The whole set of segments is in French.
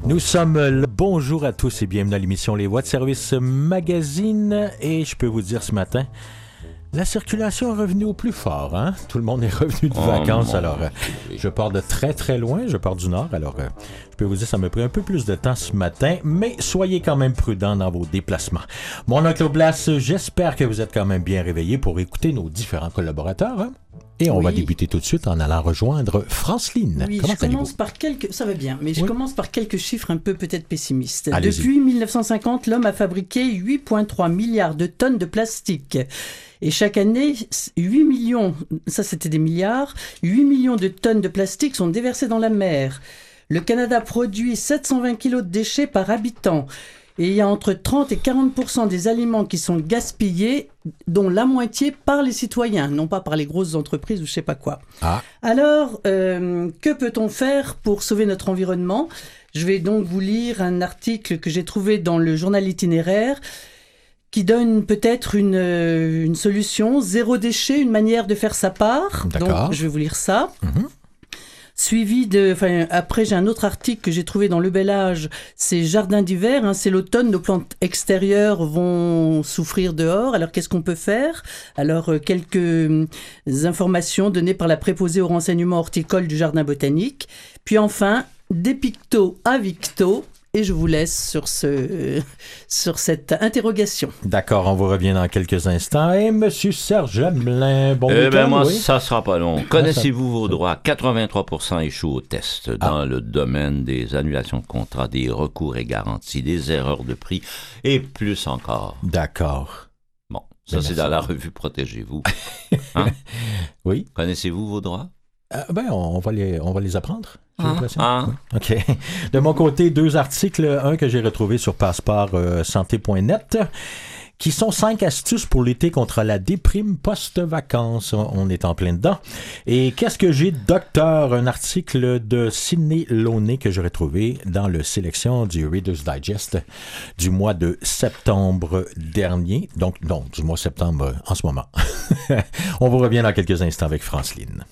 Nous sommes le bonjour à tous et bienvenue à l'émission Les Voix de Service Magazine. Et je peux vous dire ce matin, la circulation est revenue au plus fort. Hein? Tout le monde est revenu de vacances. Alors, je pars de très très loin, je pars du nord. Alors, je peux vous dire, ça m'a pris un peu plus de temps ce matin, mais soyez quand même prudents dans vos déplacements. Mon oncle Blas, j'espère que vous êtes quand même bien réveillés pour écouter nos différents collaborateurs. Hein? Et on va débuter tout de suite en allant rejoindre Franceline. Oui, Comment je commence par quelques... Ça va bien, mais je commence par quelques chiffres un peu peut-être pessimistes. Allez-y. Depuis 1950, l'homme a fabriqué 8,3 milliards de tonnes de plastique. Et chaque année, 8 millions, ça c'était des milliards, 8 millions de tonnes de plastique sont déversées dans la mer. Le Canada produit 720 kilos de déchets par habitant. Et il y a entre 30 et 40% des aliments qui sont gaspillés, dont la moitié par les citoyens, non pas par les grosses entreprises ou je sais pas quoi. Ah. Alors, que peut-on faire pour sauver notre environnement ? Je vais donc vous lire un article que j'ai trouvé dans le journal Itinéraire qui donne peut-être une solution. Zéro déchet, une manière de faire sa part. D'accord. Donc, je vais vous lire ça. Après, j'ai un autre article que j'ai trouvé dans Le Bel Âge, c'est Jardin d'hiver, hein, c'est l'automne, nos plantes extérieures vont souffrir dehors, alors qu'est-ce qu'on peut faire ? Alors, quelques informations données par la préposée au renseignement horticole du Jardin botanique, puis enfin, des pictos à victo. Et je vous laisse sur cette interrogation. D'accord, on vous revient dans quelques instants. Et Monsieur Serge Hamelin, bon week-end, ben moi, oui? ça sera pas long. Connaissez-vous vos droits? 83% échouent au test dans le domaine des annulations de contrats, des recours et garanties, des erreurs de prix et plus encore. D'accord. Bon, ça c'est dans la revue Protégez-vous. Hein? Oui. Connaissez-vous vos droits? On va les apprendre. J'ai l'impression. Ah. Oui. OK. De mon côté, 2 articles. Un que j'ai retrouvé sur passeportsanté.net qui sont 5 astuces pour lutter contre la déprime post-vacances. On est en plein dedans. Et qu'est-ce que j'ai, docteur? Un article de Sidney Launay que j'ai retrouvé dans le sélection du Reader's Digest du mois de septembre dernier. Donc du mois de septembre en ce moment. On vous revient dans quelques instants avec Franceline.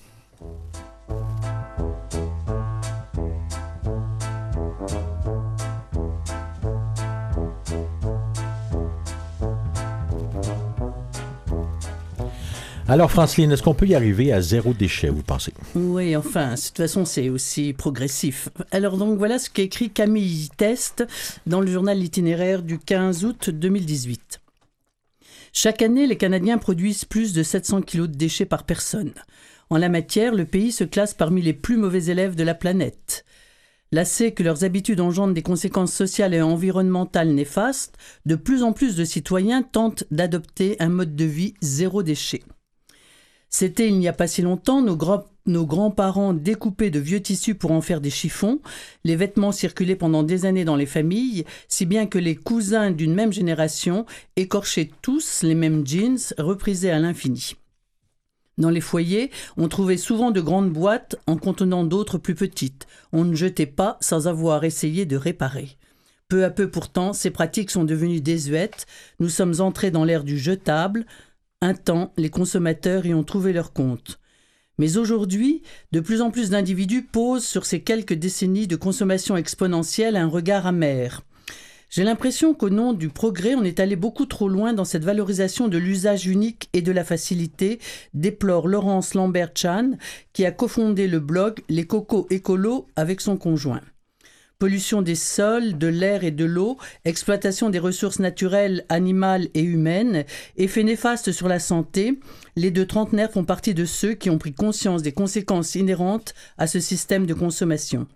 Alors, Franceline, est-ce qu'on peut y arriver à 0 déchet, vous pensez? Oui, enfin, de toute façon, c'est aussi progressif. Alors, donc, voilà ce qu'a écrit Camille Test dans le journal L'Itinéraire du 15 août 2018. Chaque année, les Canadiens produisent plus de 700 kilos de déchets par personne. En la matière, le pays se classe parmi les plus mauvais élèves de la planète. Lassés que leurs habitudes engendrent des conséquences sociales et environnementales néfastes, de plus en plus de citoyens tentent d'adopter un mode de vie zéro déchet. C'était il n'y a pas si longtemps, nos grands-parents découpaient de vieux tissus pour en faire des chiffons, les vêtements circulaient pendant des années dans les familles, si bien que les cousins d'une même génération écorchaient tous les mêmes jeans, reprisés à l'infini. Dans les foyers, on trouvait souvent de grandes boîtes en contenant d'autres plus petites. On ne jetait pas sans avoir essayé de réparer. Peu à peu pourtant, ces pratiques sont devenues désuètes. Nous sommes entrés dans l'ère du jetable. Un temps, les consommateurs y ont trouvé leur compte. Mais aujourd'hui, de plus en plus d'individus posent sur ces quelques décennies de consommation exponentielle un regard amer. J'ai l'impression qu'au nom du progrès, on est allé beaucoup trop loin dans cette valorisation de l'usage unique et de la facilité, déplore Laurence Lambert-Chan, qui a cofondé le blog Les Cocos Écolos avec son conjoint. Pollution des sols, de l'air et de l'eau, exploitation des ressources naturelles, animales et humaines, effets néfastes sur la santé, les 2 trentenaires font partie de ceux qui ont pris conscience des conséquences inhérentes à ce système de consommation.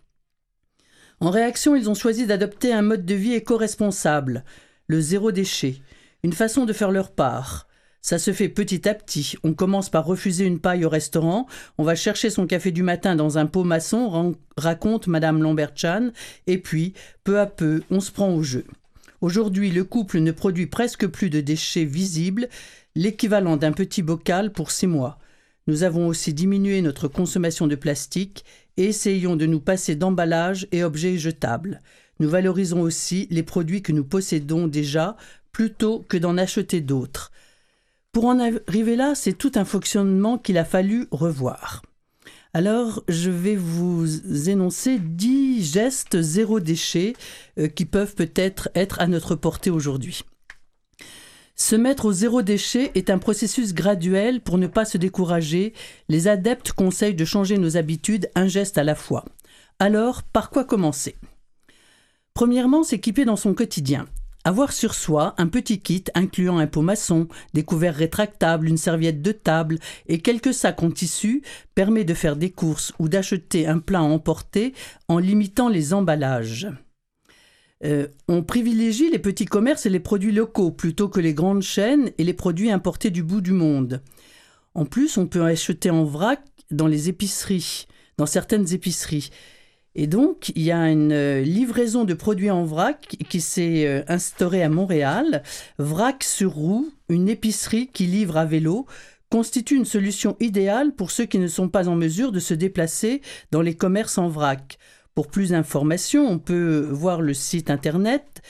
En réaction, ils ont choisi d'adopter un mode de vie éco-responsable, le zéro déchet, une façon de faire leur part. Ça se fait petit à petit. On commence par refuser une paille au restaurant, on va chercher son café du matin dans un pot maçon, raconte Madame Lambert-Chan, et puis, peu à peu, on se prend au jeu. Aujourd'hui, le couple ne produit presque plus de déchets visibles, l'équivalent d'un petit bocal pour 6 mois. Nous avons aussi diminué notre consommation de plastique et essayons de nous passer d'emballages et objets jetables. Nous valorisons aussi les produits que nous possédons déjà plutôt que d'en acheter d'autres. Pour en arriver là, c'est tout un fonctionnement qu'il a fallu revoir. Alors, je vais vous énoncer 10 gestes zéro déchet qui peuvent peut-être être à notre portée aujourd'hui. Se mettre au zéro déchet est un processus graduel pour ne pas se décourager. Les adeptes conseillent de changer nos habitudes un geste à la fois. Alors, par quoi commencer ? Premièrement, s'équiper dans son quotidien. Avoir sur soi un petit kit incluant un pot maçon, des couverts rétractables, une serviette de table et quelques sacs en tissu permet de faire des courses ou d'acheter un plat à emporter en limitant les emballages. On privilégie les petits commerces et les produits locaux plutôt que les grandes chaînes et les produits importés du bout du monde. En plus, on peut acheter en vrac dans les épiceries, dans certaines épiceries. Et donc, il y a une livraison de produits en vrac qui s'est instaurée à Montréal. Vrac sur roue, une épicerie qui livre à vélo, constitue une solution idéale pour ceux qui ne sont pas en mesure de se déplacer dans les commerces en vrac. Pour plus d'informations, on peut voir le site internet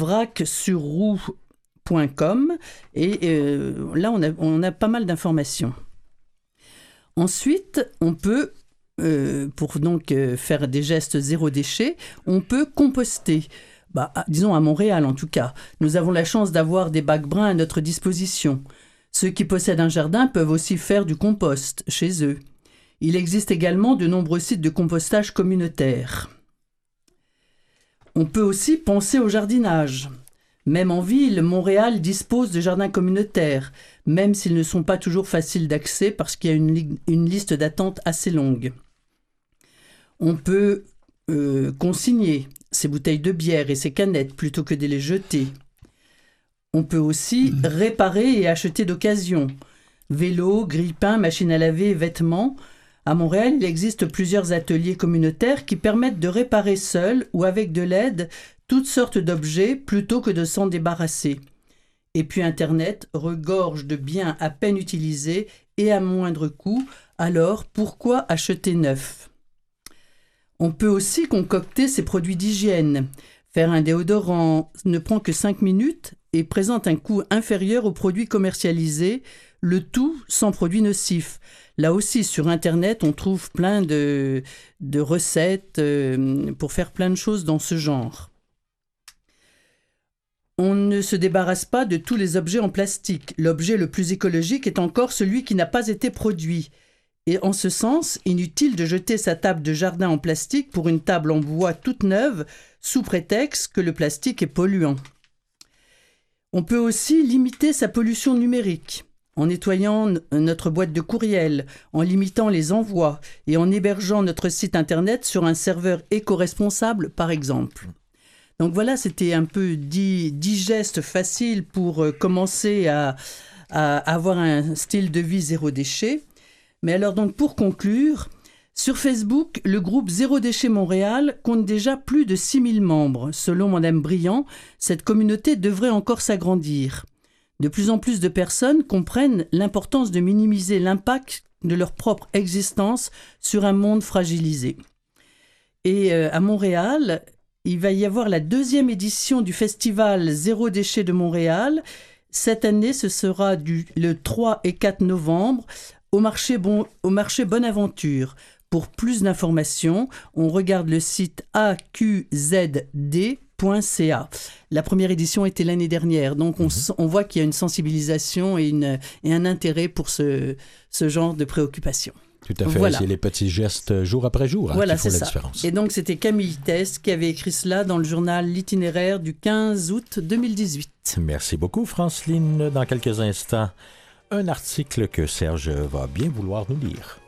vracsurroue.com et là, on a pas mal d'informations. Ensuite, on peut pour donc faire des gestes zéro déchet, on peut composter. Disons à Montréal en tout cas. Nous avons la chance d'avoir des bacs bruns à notre disposition. Ceux qui possèdent un jardin peuvent aussi faire du compost chez eux. Il existe également de nombreux sites de compostage communautaire. On peut aussi penser au jardinage. Même en ville, Montréal dispose de jardins communautaires, même s'ils ne sont pas toujours faciles d'accès parce qu'il y a une liste d'attente assez longue. On peut consigner ses bouteilles de bière et ses canettes plutôt que de les jeter. On peut aussi réparer et acheter d'occasion. Vélos, grille-pains, machines à laver, vêtements. À Montréal, il existe plusieurs ateliers communautaires qui permettent de réparer seul ou avec de l'aide toutes sortes d'objets plutôt que de s'en débarrasser. Et puis Internet regorge de biens à peine utilisés et à moindre coût. Alors, pourquoi acheter neuf ? On peut aussi concocter ses produits d'hygiène. Faire un déodorant ne prend que 5 minutes et présente un coût inférieur aux produits commercialisés, le tout sans produits nocifs. Là aussi, sur Internet, on trouve plein de recettes pour faire plein de choses dans ce genre. On ne se débarrasse pas de tous les objets en plastique. L'objet le plus écologique est encore celui qui n'a pas été produit. Et en ce sens, inutile de jeter sa table de jardin en plastique pour une table en bois toute neuve, sous prétexte que le plastique est polluant. On peut aussi limiter sa pollution numérique, en nettoyant notre boîte de courriel, en limitant les envois et en hébergeant notre site internet sur un serveur éco-responsable, par exemple. Donc voilà, c'était un peu 10 gestes faciles pour commencer à avoir un style de vie zéro déchet. Mais alors donc pour conclure, sur Facebook, le groupe Zéro Déchet Montréal compte déjà plus de 6000 membres. Selon Mme Briand, cette communauté devrait encore s'agrandir. De plus en plus de personnes comprennent l'importance de minimiser l'impact de leur propre existence sur un monde fragilisé. Et à Montréal, il va y avoir la 2e édition du festival Zéro Déchet de Montréal. Cette année, ce sera le 3 et 4 novembre au marché Bonaventure. Pour plus d'informations, on regarde le site aqzd.ca. La première édition était l'année dernière, donc on voit qu'il y a une sensibilisation et un intérêt pour ce genre de préoccupation. Tout à fait, voilà. C'est les petits gestes jour après jour voilà, qui font la différence. Et donc c'était Camille Test qui avait écrit cela dans le journal L'Itinéraire du 15 août 2018. Merci beaucoup Franceline. Dans quelques instants, un article que Serge va bien vouloir nous lire.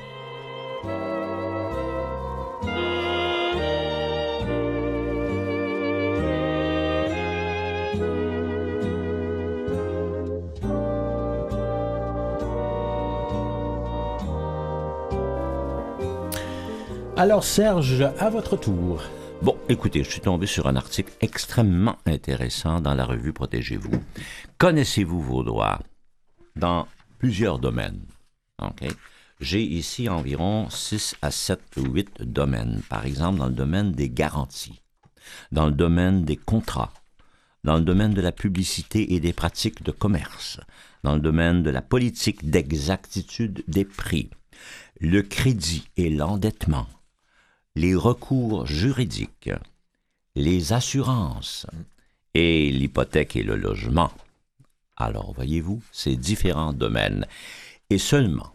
Alors Serge, à votre tour. Bon, écoutez, je suis tombé sur un article extrêmement intéressant dans la revue Protégez-vous. Connaissez-vous vos droits dans plusieurs domaines? Okay. J'ai ici environ 6 à 7 ou 8 domaines. Par exemple, dans le domaine des garanties, dans le domaine des contrats, dans le domaine de la publicité et des pratiques de commerce, dans le domaine de la politique d'exactitude des prix, Le crédit et l'endettement, les recours juridiques, les assurances et l'hypothèque et le logement. Alors, voyez-vous, ces différents domaines. Et seulement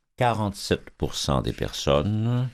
47% des personnes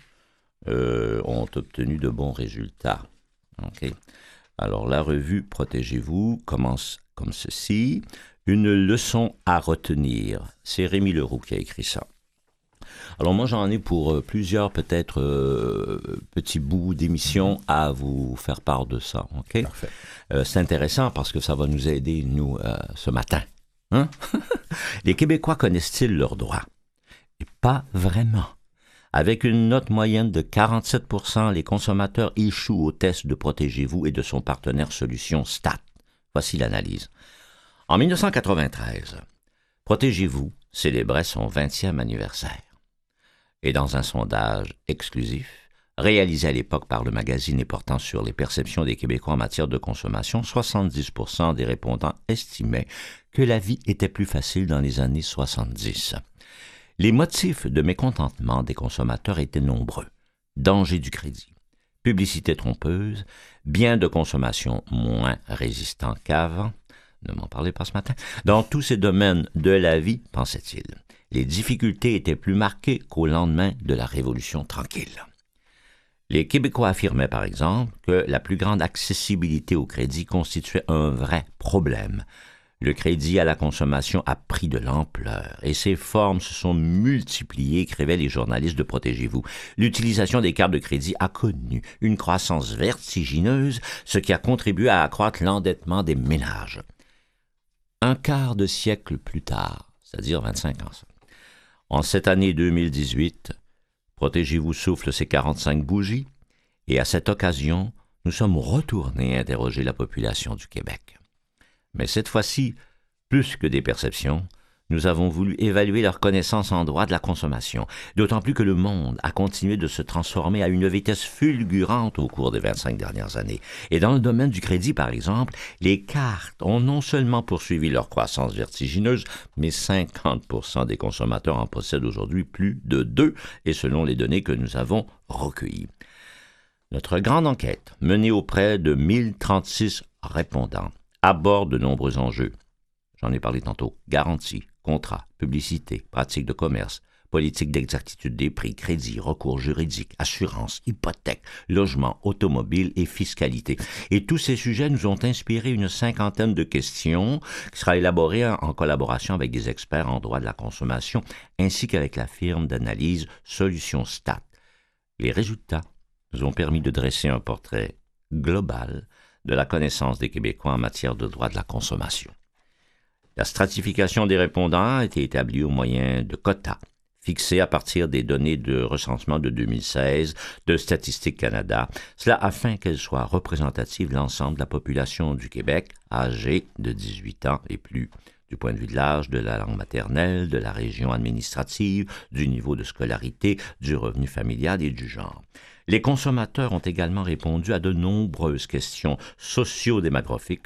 ont obtenu de bons résultats. Okay. Alors, la revue Protégez-vous commence comme ceci. Une leçon à retenir. C'est Rémi Leroux qui a écrit ça. Alors, moi, j'en ai pour plusieurs, peut-être, petits bouts d'émissions à vous faire part de ça. OK? Parfait. C'est intéressant parce que ça va nous aider, nous, ce matin. Hein? Les Québécois connaissent-ils leurs droits? Et pas vraiment. Avec une note moyenne de 47%, les consommateurs échouent au test de Protégez-vous et de son partenaire Solutions Stat. Voici l'analyse. En 1993, Protégez-vous célébrait son 20e anniversaire. Et dans un sondage exclusif, réalisé à l'époque par le magazine et portant sur les perceptions des Québécois en matière de consommation, 70% des répondants estimaient que la vie était plus facile dans les années 70. Les motifs de mécontentement des consommateurs étaient nombreux. Danger du crédit, publicité trompeuse, biens de consommation moins résistants qu'avant. Ne m'en parlez pas ce matin. Dans tous ces domaines de la vie, pensait-il, les difficultés étaient plus marquées qu'au lendemain de la Révolution tranquille. Les Québécois affirmaient, par exemple, que la plus grande accessibilité au crédit constituait un vrai problème. Le crédit à la consommation a pris de l'ampleur et ses formes se sont multipliées, écrivaient les journalistes de Protégez-vous. L'utilisation des cartes de crédit a connu une croissance vertigineuse, ce qui a contribué à accroître l'endettement des ménages. Un quart de siècle plus tard, c'est-à-dire 25 ans, en cette année 2018, Protégez-vous souffle ses 45 bougies et à cette occasion, nous sommes retournés interroger la population du Québec. Mais cette fois-ci, plus que des perceptions, nous avons voulu évaluer leur connaissance en droit de la consommation, d'autant plus que le monde a continué de se transformer à une vitesse fulgurante au cours des 25 dernières années. Et dans le domaine du crédit, par exemple, les cartes ont non seulement poursuivi leur croissance vertigineuse, mais 50% des consommateurs en possèdent aujourd'hui plus de 2, et selon les données que nous avons recueillies. Notre grande enquête, menée auprès de 1036 répondants, aborde de nombreux enjeux. J'en ai parlé tantôt. Garantie, contrat, publicité, pratique de commerce, politique d'exactitude des prix, crédit, recours juridique, assurance, hypothèque, logement, automobile et fiscalité. Et tous ces sujets nous ont inspiré une 50aine de questions qui sera élaborée en collaboration avec des experts en droit de la consommation ainsi qu'avec la firme d'analyse Solutions Stat. Les résultats nous ont permis de dresser un portrait global de la connaissance des Québécois en matière de droit de la consommation. La stratification des répondants a été établie au moyen de quotas, fixés à partir des données de recensement de 2016 de Statistique Canada, cela afin qu'elles soient représentatives de l'ensemble de la population du Québec, âgée de 18 ans et plus, du point de vue de l'âge, de la langue maternelle, de la région administrative, du niveau de scolarité, du revenu familial et du genre. Les consommateurs ont également répondu à de nombreuses questions sociodémographiques,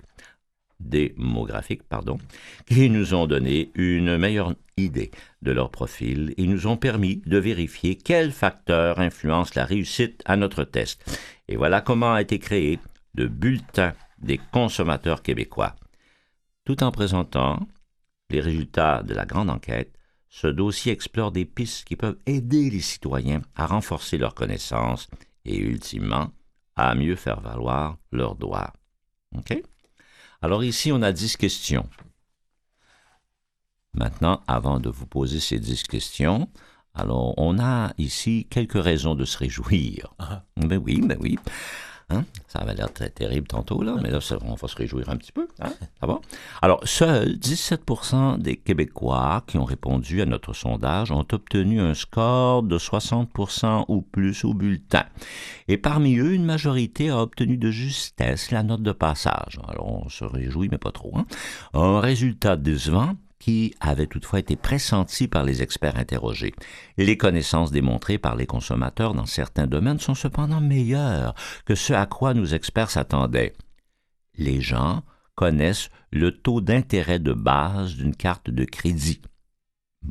qui nous ont donné une meilleure idée de leur profil et nous ont permis de vérifier quels facteurs influencent la réussite à notre test. Et voilà comment a été créé le bulletin des consommateurs québécois. Tout en présentant les résultats de la grande enquête, ce dossier explore des pistes qui peuvent aider les citoyens à renforcer leurs connaissances et, ultimement, à mieux faire valoir leurs droits. OK? Alors ici, on a 10 questions. Maintenant, avant de vous poser ces 10 questions, alors on a ici quelques raisons de se réjouir. Ben oui. Hein? Ça avait l'air très terrible tantôt, là, mais là, on va se réjouir un petit peu. Hein? Ça va? Alors, seuls 17% des Québécois qui ont répondu à notre sondage ont obtenu un score de 60% ou plus au bulletin. Et parmi eux, une majorité a obtenu de justesse la note de passage. Alors, on se réjouit, mais pas trop. Hein? Un résultat décevant qui avait toutefois été pressenti par les experts interrogés. Les connaissances démontrées par les consommateurs dans certains domaines sont cependant meilleures que ce à quoi nos experts s'attendaient. Les gens connaissent le taux d'intérêt de base d'une carte de crédit. Bon,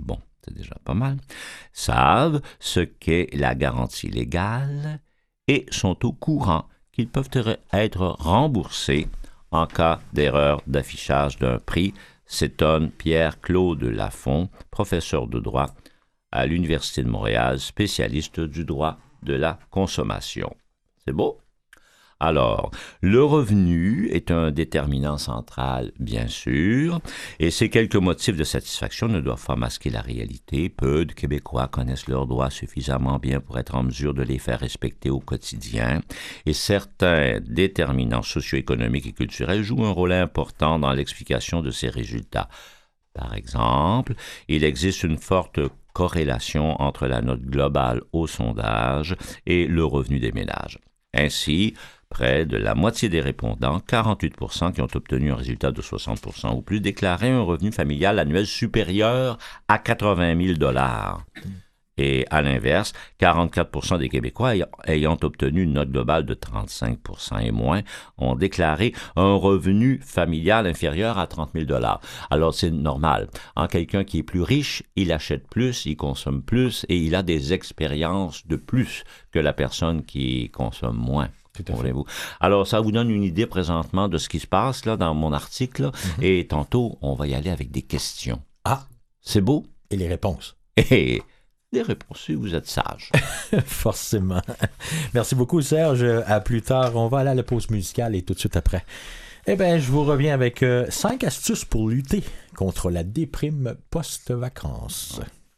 c'est déjà pas mal, savent ce qu'est la garantie légale et sont au courant qu'ils peuvent être remboursés en cas d'erreur d'affichage d'un prix, s'étonne Pierre-Claude Lafont, professeur de droit à l'Université de Montréal, spécialiste du droit de la consommation. C'est beau? Alors, le revenu est un déterminant central, bien sûr, et ces quelques motifs de satisfaction ne doivent pas masquer la réalité. Peu de Québécois connaissent leurs droits suffisamment bien pour être en mesure de les faire respecter au quotidien, et certains déterminants socio-économiques et culturels jouent un rôle important dans l'explication de ces résultats. Par exemple, il existe une forte corrélation entre la note globale au sondage et le revenu des ménages. Ainsi, près de la moitié des répondants, 48% qui ont obtenu un résultat de 60% ou plus, déclaraient un revenu familial annuel supérieur à 80 000 $. Et à l'inverse, 44% des Québécois ayant obtenu une note globale de 35% et moins ont déclaré un revenu familial inférieur à 30 000 $. Alors, c'est normal. Quelqu'un qui est plus riche, il achète plus, il consomme plus et il a des expériences de plus que la personne qui consomme moins. Comprenez-vous? Alors, ça vous donne une idée présentement de ce qui se passe là dans mon article. Là. Et tantôt, on va y aller avec des questions. Ah! C'est beau? Et les réponses? Et des réponses, vous êtes sage. Forcément. Merci beaucoup, Serge. À plus tard. On va aller à la pause musicale et tout de suite après. Eh bien, je vous reviens avec 5 astuces pour lutter contre la déprime post-vacances.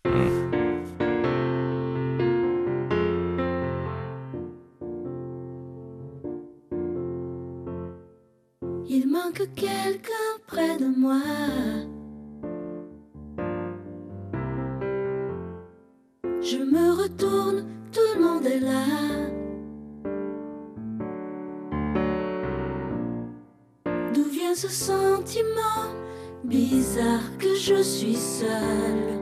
Il manque quelqu'un près de moi. Je me retourne, tout le monde est là. D'où vient ce sentiment bizarre que je suis seule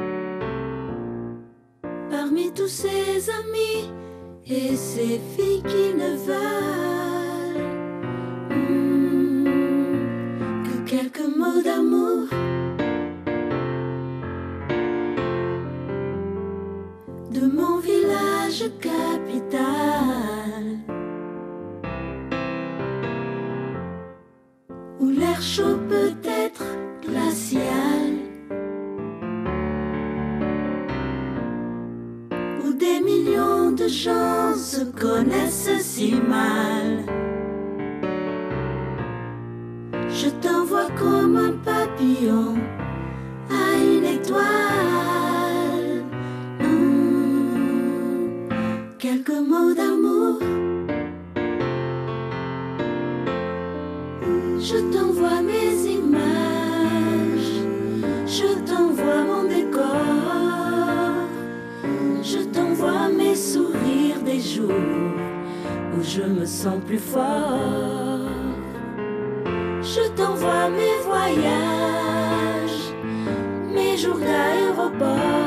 parmi tous ces amis et ces filles qui ne veulent que quelques mots d'amour. De mon village capital, où l'air chaud peut être glacial, où des millions de gens se connaissent si mal. Je t'envoie comme un papillon à une étoile. Quelques mots d'amour. Je t'envoie mes images, je t'envoie mon décor, je t'envoie mes sourires des jours où je me sens plus fort. Je t'envoie mes voyages, mes jours d'aéroport.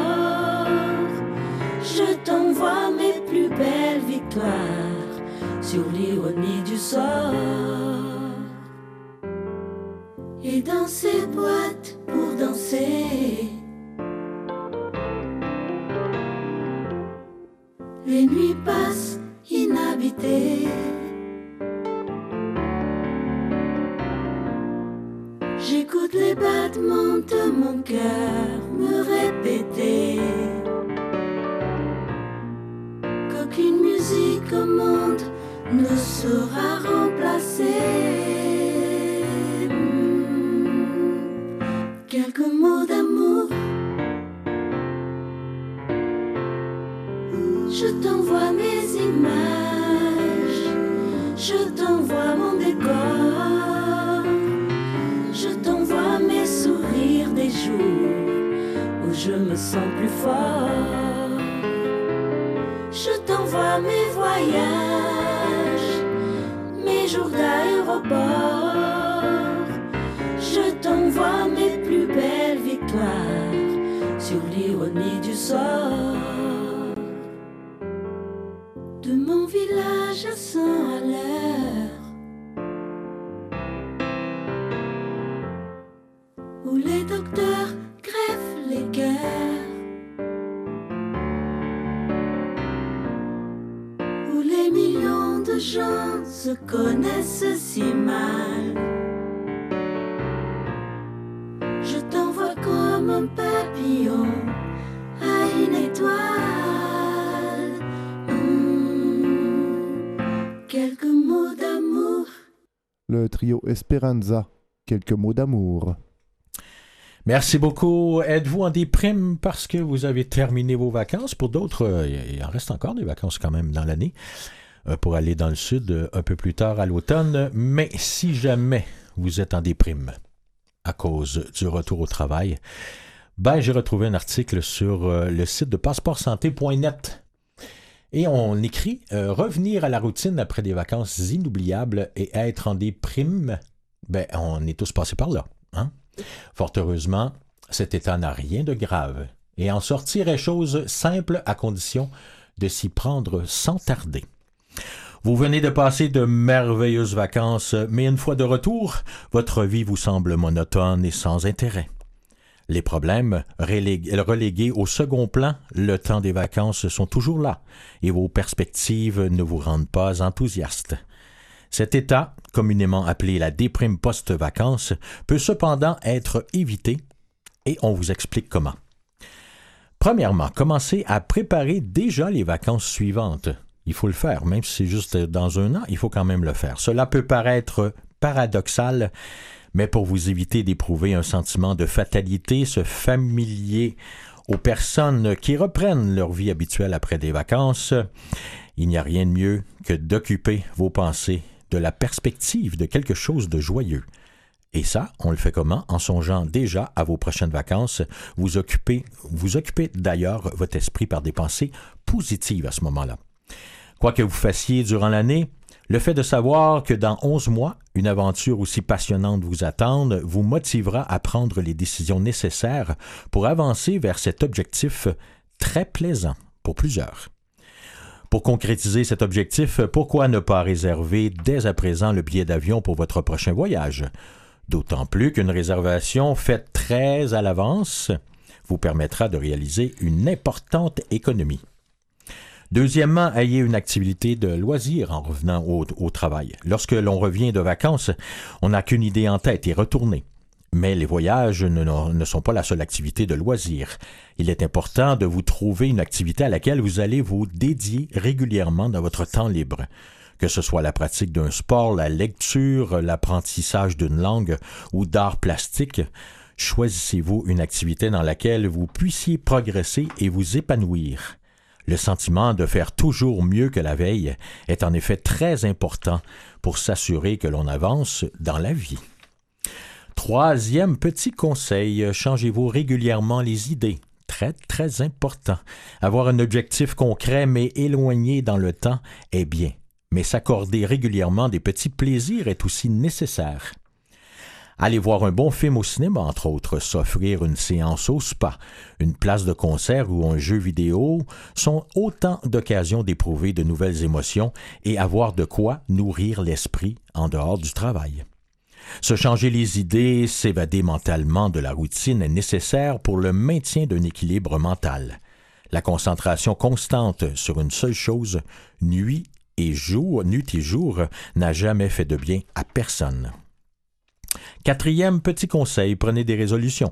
Je t'envoie mes plus belles victoires sur l'ironie du sort. Et dans ces boîtes pour danser, les nuits passent inhabitées. J'écoute les battements de mon cœur me répéter qu'aucune musique au monde ne sera remplacée. Quelques mots d'amour. Je t'envoie mes images, je t'envoie mon décor, je t'envoie mes sourires des jours où je me sens plus fort. Je t'envoie mes voyages, mes jours d'aéroport. Je t'envoie mes plus belles victoires sur l'ironie du sort. De mon village à 100 à l'heure, où les docteurs greffent les cœurs, se connaissent si mal. Je t'envoie comme un papillon à une étoile. Quelques mots d'amour. Le trio Esperanza, quelques mots d'amour. Merci beaucoup. Êtes-vous en déprime parce que vous avez terminé vos vacances? Pour d'autres, il en reste encore des vacances quand même dans l'année pour aller dans le sud un peu plus tard à l'automne. Mais si jamais vous êtes en déprime à cause du retour au travail, j'ai retrouvé un article sur le site de passeportsanté.net. Et on écrit « Revenir à la routine après des vacances inoubliables et être en déprime », on est tous passés par là, hein? Fort heureusement, cet état n'a rien de grave et en sortir est chose simple à condition de s'y prendre sans tarder. Vous venez de passer de merveilleuses vacances, mais une fois de retour, votre vie vous semble monotone et sans intérêt. Les problèmes relégués au second plan, le temps des vacances sont toujours là et vos perspectives ne vous rendent pas enthousiaste. Cet état, communément appelé la déprime post-vacances, peut cependant être évité et on vous explique comment. Premièrement, commencez à préparer déjà les vacances suivantes. Il faut le faire, même si c'est juste dans un an, il faut quand même le faire. Cela peut paraître paradoxal, mais pour vous éviter d'éprouver un sentiment de fatalité, se familier aux personnes qui reprennent leur vie habituelle après des vacances, il n'y a rien de mieux que d'occuper vos pensées de la perspective de quelque chose de joyeux. Et ça, on le fait comment? En songeant déjà à vos prochaines vacances. Vous occupez d'ailleurs votre esprit par des pensées positives à ce moment-là. Quoi que vous fassiez durant l'année, le fait de savoir que dans 11 mois, une aventure aussi passionnante vous attend vous motivera à prendre les décisions nécessaires pour avancer vers cet objectif très plaisant pour plusieurs. Pour concrétiser cet objectif, pourquoi ne pas réserver dès à présent le billet d'avion pour votre prochain voyage? D'autant plus qu'une réservation faite très à l'avance vous permettra de réaliser une importante économie. Deuxièmement, ayez une activité de loisir en revenant au travail. Lorsque l'on revient de vacances, on n'a qu'une idée en tête et retourner. Mais les voyages ne sont pas la seule activité de loisir. Il est important de vous trouver une activité à laquelle vous allez vous dédier régulièrement dans votre temps libre. Que ce soit la pratique d'un sport, la lecture, l'apprentissage d'une langue ou d'art plastique, choisissez-vous une activité dans laquelle vous puissiez progresser et vous épanouir. Le sentiment de faire toujours mieux que la veille est en effet très important pour s'assurer que l'on avance dans la vie. Troisième petit conseil, changez-vous régulièrement les idées. Très, très important. Avoir un objectif concret mais éloigné dans le temps est bien, mais s'accorder régulièrement des petits plaisirs est aussi nécessaire. Aller voir un bon film au cinéma, entre autres, s'offrir une séance au spa, une place de concert ou un jeu vidéo sont autant d'occasions d'éprouver de nouvelles émotions et avoir de quoi nourrir l'esprit en dehors du travail. Se changer les idées, s'évader mentalement de la routine est nécessaire pour le maintien d'un équilibre mental. La concentration constante sur une seule chose, nuit et jour, n'a jamais fait de bien à personne. Quatrième petit conseil, prenez des résolutions.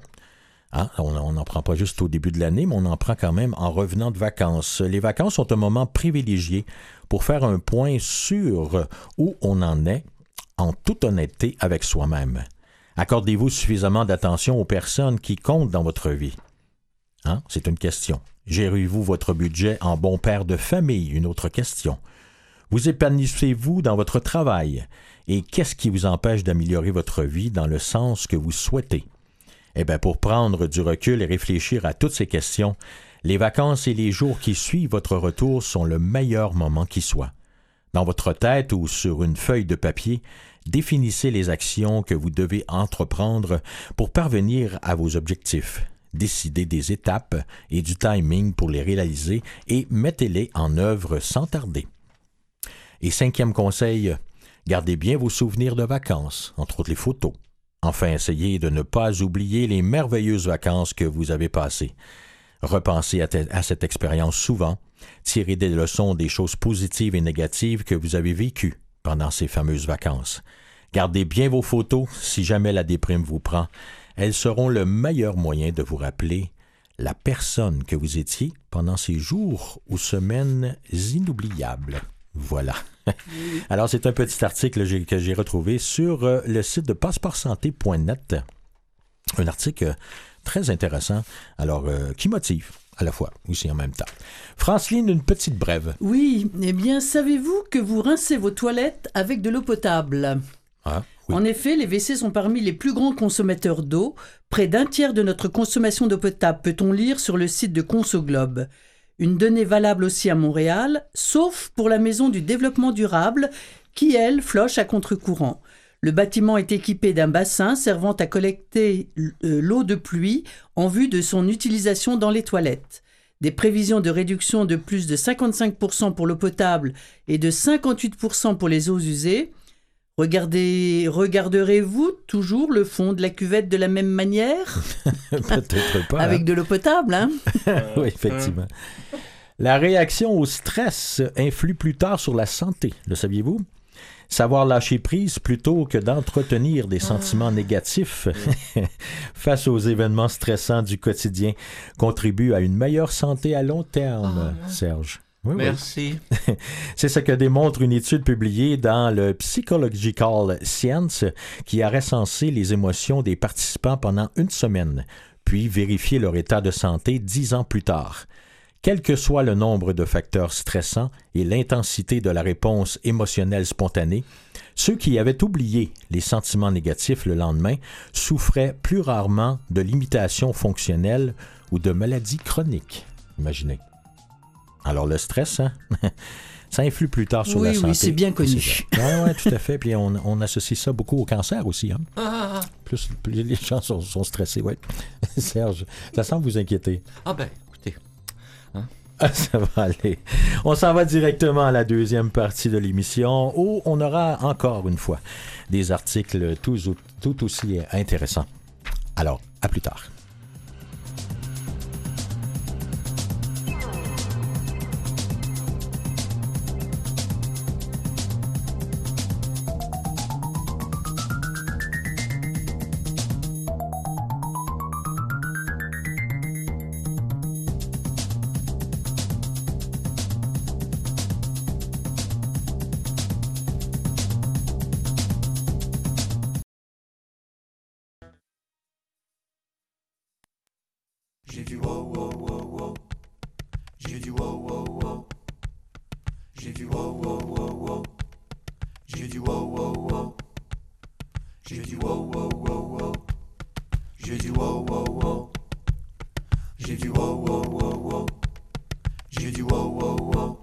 On n'en prend pas juste au début de l'année, mais on en prend quand même en revenant de vacances. Les vacances sont un moment privilégié pour faire un point sur où on en est en toute honnêteté avec soi-même. Accordez-vous suffisamment d'attention aux personnes qui comptent dans votre vie? C'est une question. Gérez-vous votre budget en bon père de famille? Une autre question. Vous épanouissez-vous dans votre travail? Et qu'est-ce qui vous empêche d'améliorer votre vie dans le sens que vous souhaitez? Pour prendre du recul et réfléchir à toutes ces questions, les vacances et les jours qui suivent votre retour sont le meilleur moment qui soit. Dans votre tête ou sur une feuille de papier, définissez les actions que vous devez entreprendre pour parvenir à vos objectifs. Décidez des étapes et du timing pour les réaliser et mettez-les en œuvre sans tarder. Et cinquième conseil, gardez bien vos souvenirs de vacances, entre autres les photos. Enfin, essayez de ne pas oublier les merveilleuses vacances que vous avez passées. Repensez à cette expérience souvent. Tirez des leçons des choses positives et négatives que vous avez vécues. pendant ces fameuses vacances. Gardez bien vos photos si jamais la déprime vous prend. Elles seront le meilleur moyen de vous rappeler la personne que vous étiez pendant ces jours ou semaines inoubliables. Voilà. Alors, c'est un petit article que j'ai retrouvé sur le site de passeportsanté.net. Un article très intéressant, alors qui motive à la fois, aussi en même temps. Franceline, une petite brève. Oui, eh bien, savez-vous que vous rincez vos toilettes avec de l'eau potable? Ah, oui. En effet, les WC sont parmi les plus grands consommateurs d'eau. Près d'un tiers de notre consommation d'eau potable peut-on lire sur le site de Consoglobe. Une donnée valable aussi à Montréal, sauf pour la Maison du développement durable, qui, elle, floche à contre-courant. Le bâtiment est équipé d'un bassin servant à collecter l'eau de pluie en vue de son utilisation dans les toilettes. Des prévisions de réduction de plus de 55% pour l'eau potable et de 58% pour les eaux usées. Regarderez-vous toujours le fond de la cuvette de la même manière? Peut-être pas. Avec de l'eau potable, hein? Oui, effectivement. La réaction au stress influe plus tard sur la santé, le saviez-vous? Savoir lâcher prise plutôt que d'entretenir des sentiments négatifs face aux événements stressants du quotidien contribue à une meilleure santé à long terme, Serge. Oui, Merci. Oui. C'est ce que démontre une étude publiée dans le Psychological Science qui a recensé les émotions des participants pendant une semaine, puis vérifié leur état de santé 10 ans plus tard. Quel que soit le nombre de facteurs stressants et l'intensité de la réponse émotionnelle spontanée, ceux qui avaient oublié les sentiments négatifs le lendemain souffraient plus rarement de limitations fonctionnelles ou de maladies chroniques. Imaginez. Alors le stress, hein? Ça influe plus tard sur la santé. Oui, c'est bien connu. Oui, tout à fait. Puis on associe ça beaucoup au cancer aussi. Hein? Plus les gens sont stressés, oui. Serge, ça semble vous inquiéter. Ah ben, écoutez. Hein? Ça va aller. On s'en va directement à la deuxième partie de l'émission où on aura encore une fois des articles tout aussi intéressants. Alors, à plus tard. J'ai du wow wow wow wow. J'ai du wow wow wow. J'ai du wow wow wow wow. J'ai du wow wow wow. J'ai du wow wow wow wow. J'ai du wow wow wow. J'ai du wow wow wow wow. J'ai du wow wow wow.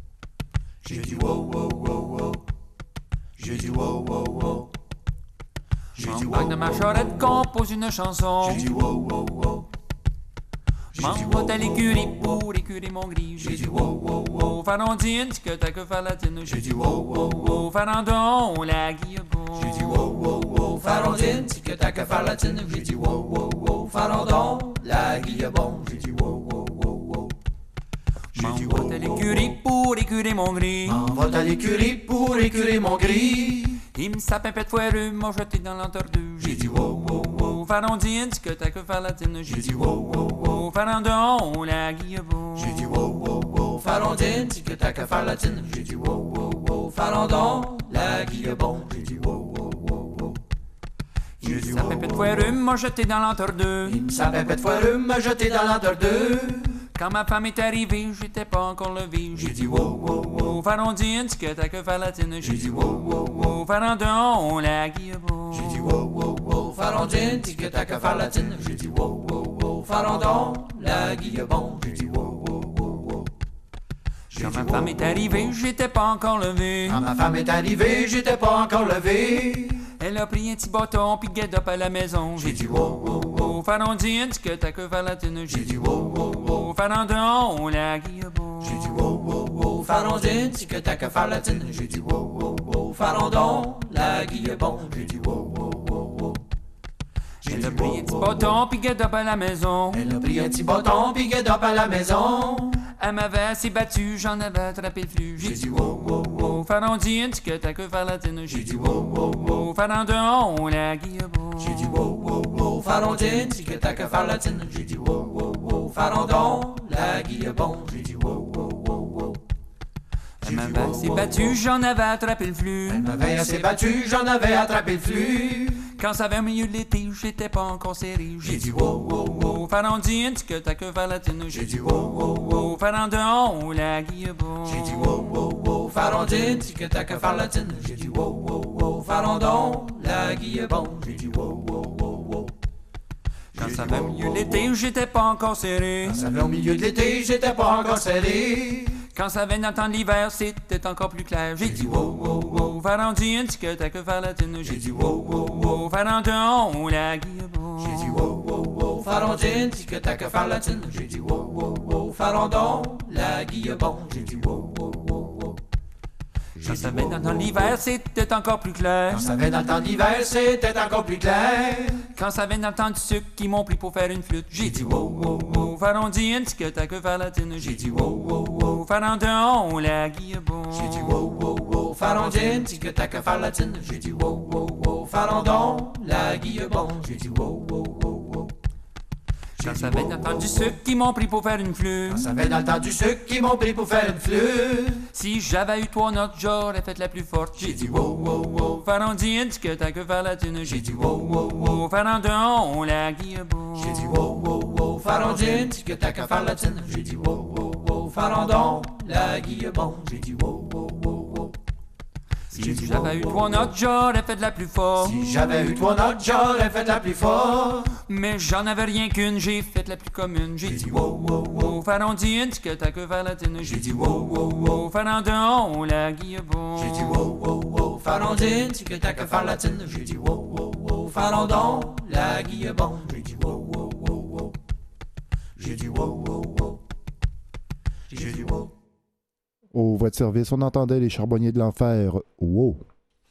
J'ai du wow wow wow wow. J'ai du wow wow wow. J'embarque dans ma charrette, compose une chanson. J'ai du wow wow wow. M'envoie à l'écurie pour écurer mon gris. J'ai du wow wow wow. Farandine, que t'as que faire la tienne. J'ai du wow wow wow. Farandon, la guillebon. J'ai du wow wow wow. Farandine, que t'as que faire la tienne. J'ai du wow wow wow. Farandon, la guillebon. J'ai du wow wow wow wow. M'envoie à l'écurie pour écurer mon gris. M'envoie à l'écurie pour écurer mon gris. Il me sapin pète foireux, m'a jeté dans l'entordu. J'ai du wow wow wow. Farandine, que t'as que faire la tienne. J'ai du wow wow wow. Farandon, la guillebon. J'ai du wow wow wow. Farandine, que t'as que faire la tienne. J'ai du wow wow wow. Farandon, la guillebon. J'ai du wow wow wow wow. Il me sapin pète foireux, m'a jeté dans l'entordu. Il me sapin pète foireux, m'a jeté dans l'entordu. Quand ma femme est arrivée, j'étais pas encore levé. J'ai dit wow wow wow. Farandine, que t'as que faire la tienne. J'ai dit wow wow wow. Farandon, la guillebon. J'ai dit wow wow wow. Farandine, que t'as que faire la tienne. J'ai dit wow wow wow. Farandon, la guillebon. J'ai dit wow wow wow wow. Quand ma femme est arrivée, j'étais pas encore levé. Quand ma femme est arrivée, j'étais pas encore levé. Elle a pris un petit bâton pis get up à la maison. J'ai dit wow wow wow. Farandine, que t'as que faire la tienne. J'ai dit wow wow wow. Farandon, la guillebon. J'ai dit wow wow wow. Farandine, que t'as que faire la tienne. J'ai dit wow wow wow. Farandon, la guillebon. J'ai dit wow wow wow wow. Elle a pris un petit bâton pis get up à la maison. Elle a pris un petit bâton pis get up à la maison. Elle m'avait assez battu, j'en avais attrapé le flux. J'ai dit wow, wow, wow, farandine, que t'as que faire la tine. J'ai dit wow, wow, wow, farandon, la guillebon. J'ai dit wow, wow, wow, farandine, que t'as que faire la tine. J'ai dit wow, wow, wow, farandon, la guillebon. J'ai dit wow, wow, wow, wow. Elle m'avait assez battu, j'en avais attrapé le flux. Elle m'avait assez battu, j'en avais attrapé le flux. Quand ça avait au milieu de l'été, j'étais pas encore serré. J'ai dit wow, wow, wow, farandine, que t'as que faire la tine. j'ai dit wow, wow, wow. Farandon, la guillebon. J'ai dit wow, wow, wow, farandine, que t'as que faire la tine. J'ai dit wow, wow, wow, farandon, la guillebon. J'ai dit wow, wow, wow, wow. Quand ça va au milieu de l'été, j'étais pas encore serré. Quand ça va au milieu de l'été, j'étais pas encore serré. Quand ça venait dans le temps de l'hiver, c'était encore plus clair. J'ai dit wow, wow, wow, farandine, que t'as que faire la tine. J'ai dit wow, wow, wow, farandon, la guillebon. J'ai dit wow, wow, wow, farandine, que t'as que faire la tine. J'ai dit wow, wow, wow, farandon, la guillebon. J'ai dit wow, wow, wow, wow. Quand ça venait dans le temps de l'hiver, c'était encore plus clair. Quand ça venait dans le temps d'hiver, c'était encore plus clair. Quand ça venait dans le temps du sucre, qui m'ont pris pour faire une flûte. J'ai dit wow, wow, wow, farandine, que t'as que faire la tine. J'ai dit wow, wow, wow, farandon, la guillebon. J'ai dit wow, wow, wow, farandine, que t'as que faire la tine. J'ai dit wow, wow, wow, farandon, la guillebon. J'ai dit wow, wow, wow, wow. Quand ça venait dans le temps du sucre, qui m'ont pris pour faire une flûte. Quand ça venait dans le temps du sucre, qui m'ont pris pour faire une flûte. Si j'avais eu 3 notes, j'aurais fait la plus forte. J'ai dit wow, wow, wow, farandine, que t'as que faire la tine. J'ai dit wow, wow, wow, farandon, la guillebon. J'ai dit wow, wow, wow, farandine, que t'as qu'à faire la tine. J'ai dit wow, wow, wow, farandon, la guillebon. J'ai dit wow, wow, wow, wow. Si j'avais eu 3 notes, j'aurais fait de la plus forte. Si j'avais eu 3 notes, j'aurais fait la plus forte. Mais j'en avais rien qu'une, j'ai fait la plus commune. J'ai dit wow, wow, wow, farandine, que t'as que faire la tine. J'ai dit wow, wow, wow, farandon, la guillebon. J'ai dit wow, wow, wow, farandine, que t'as que faire la tine. J'ai dit wow, wow, wow, farandon, la guillebon. J'ai dit wow, wow, wow, wow. J'ai dit wow, wow, wow. J'ai dit wow. Aux voies de service, on entendait les charbonniers de l'enfer. Wow!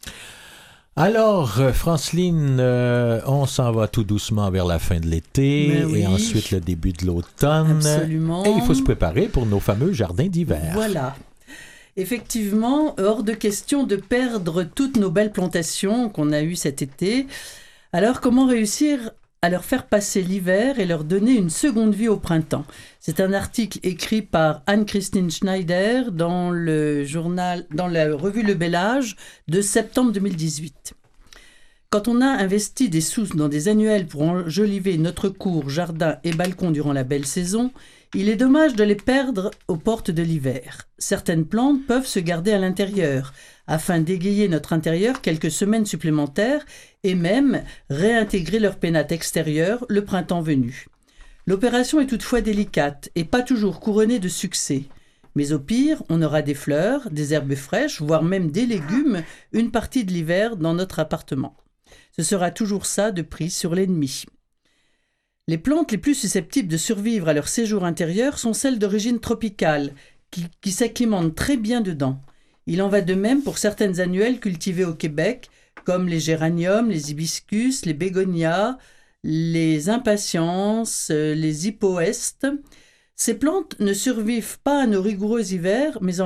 Alors, Franceline, on s'en va tout doucement vers la fin de l'été Mais oui. et ensuite le début de l'automne. Absolument. Et il faut se préparer pour nos fameux jardins d'hiver. Voilà. Effectivement, hors de question de perdre toutes nos belles plantations qu'on a eues cet été. Alors, comment réussir à leur faire passer l'hiver et leur donner une seconde vie au printemps? C'est un article écrit par Anne-Christine Schneider dans la revue Le Bel Âge de septembre 2018. Quand on a investi des sous dans des annuels pour enjoliver notre cour, jardin et balcon durant la belle saison, il est dommage de les perdre aux portes de l'hiver. Certaines plantes peuvent se garder à l'intérieur, afin d'égayer notre intérieur quelques semaines supplémentaires et même réintégrer leur pénate extérieure le printemps venu. L'opération est toutefois délicate et pas toujours couronnée de succès. Mais au pire, on aura des fleurs, des herbes fraîches, voire même des légumes une partie de l'hiver dans notre appartement. Ce sera toujours ça de prise sur l'ennemi. Les plantes les plus susceptibles de survivre à leur séjour intérieur sont celles d'origine tropicale, qui s'acclimentent très bien dedans. Il en va de même pour certaines annuelles cultivées au Québec, comme les géraniums, les hibiscus, les bégonias, les impatiences, les hypoestes. Ces plantes ne survivent pas à nos rigoureux hivers, mais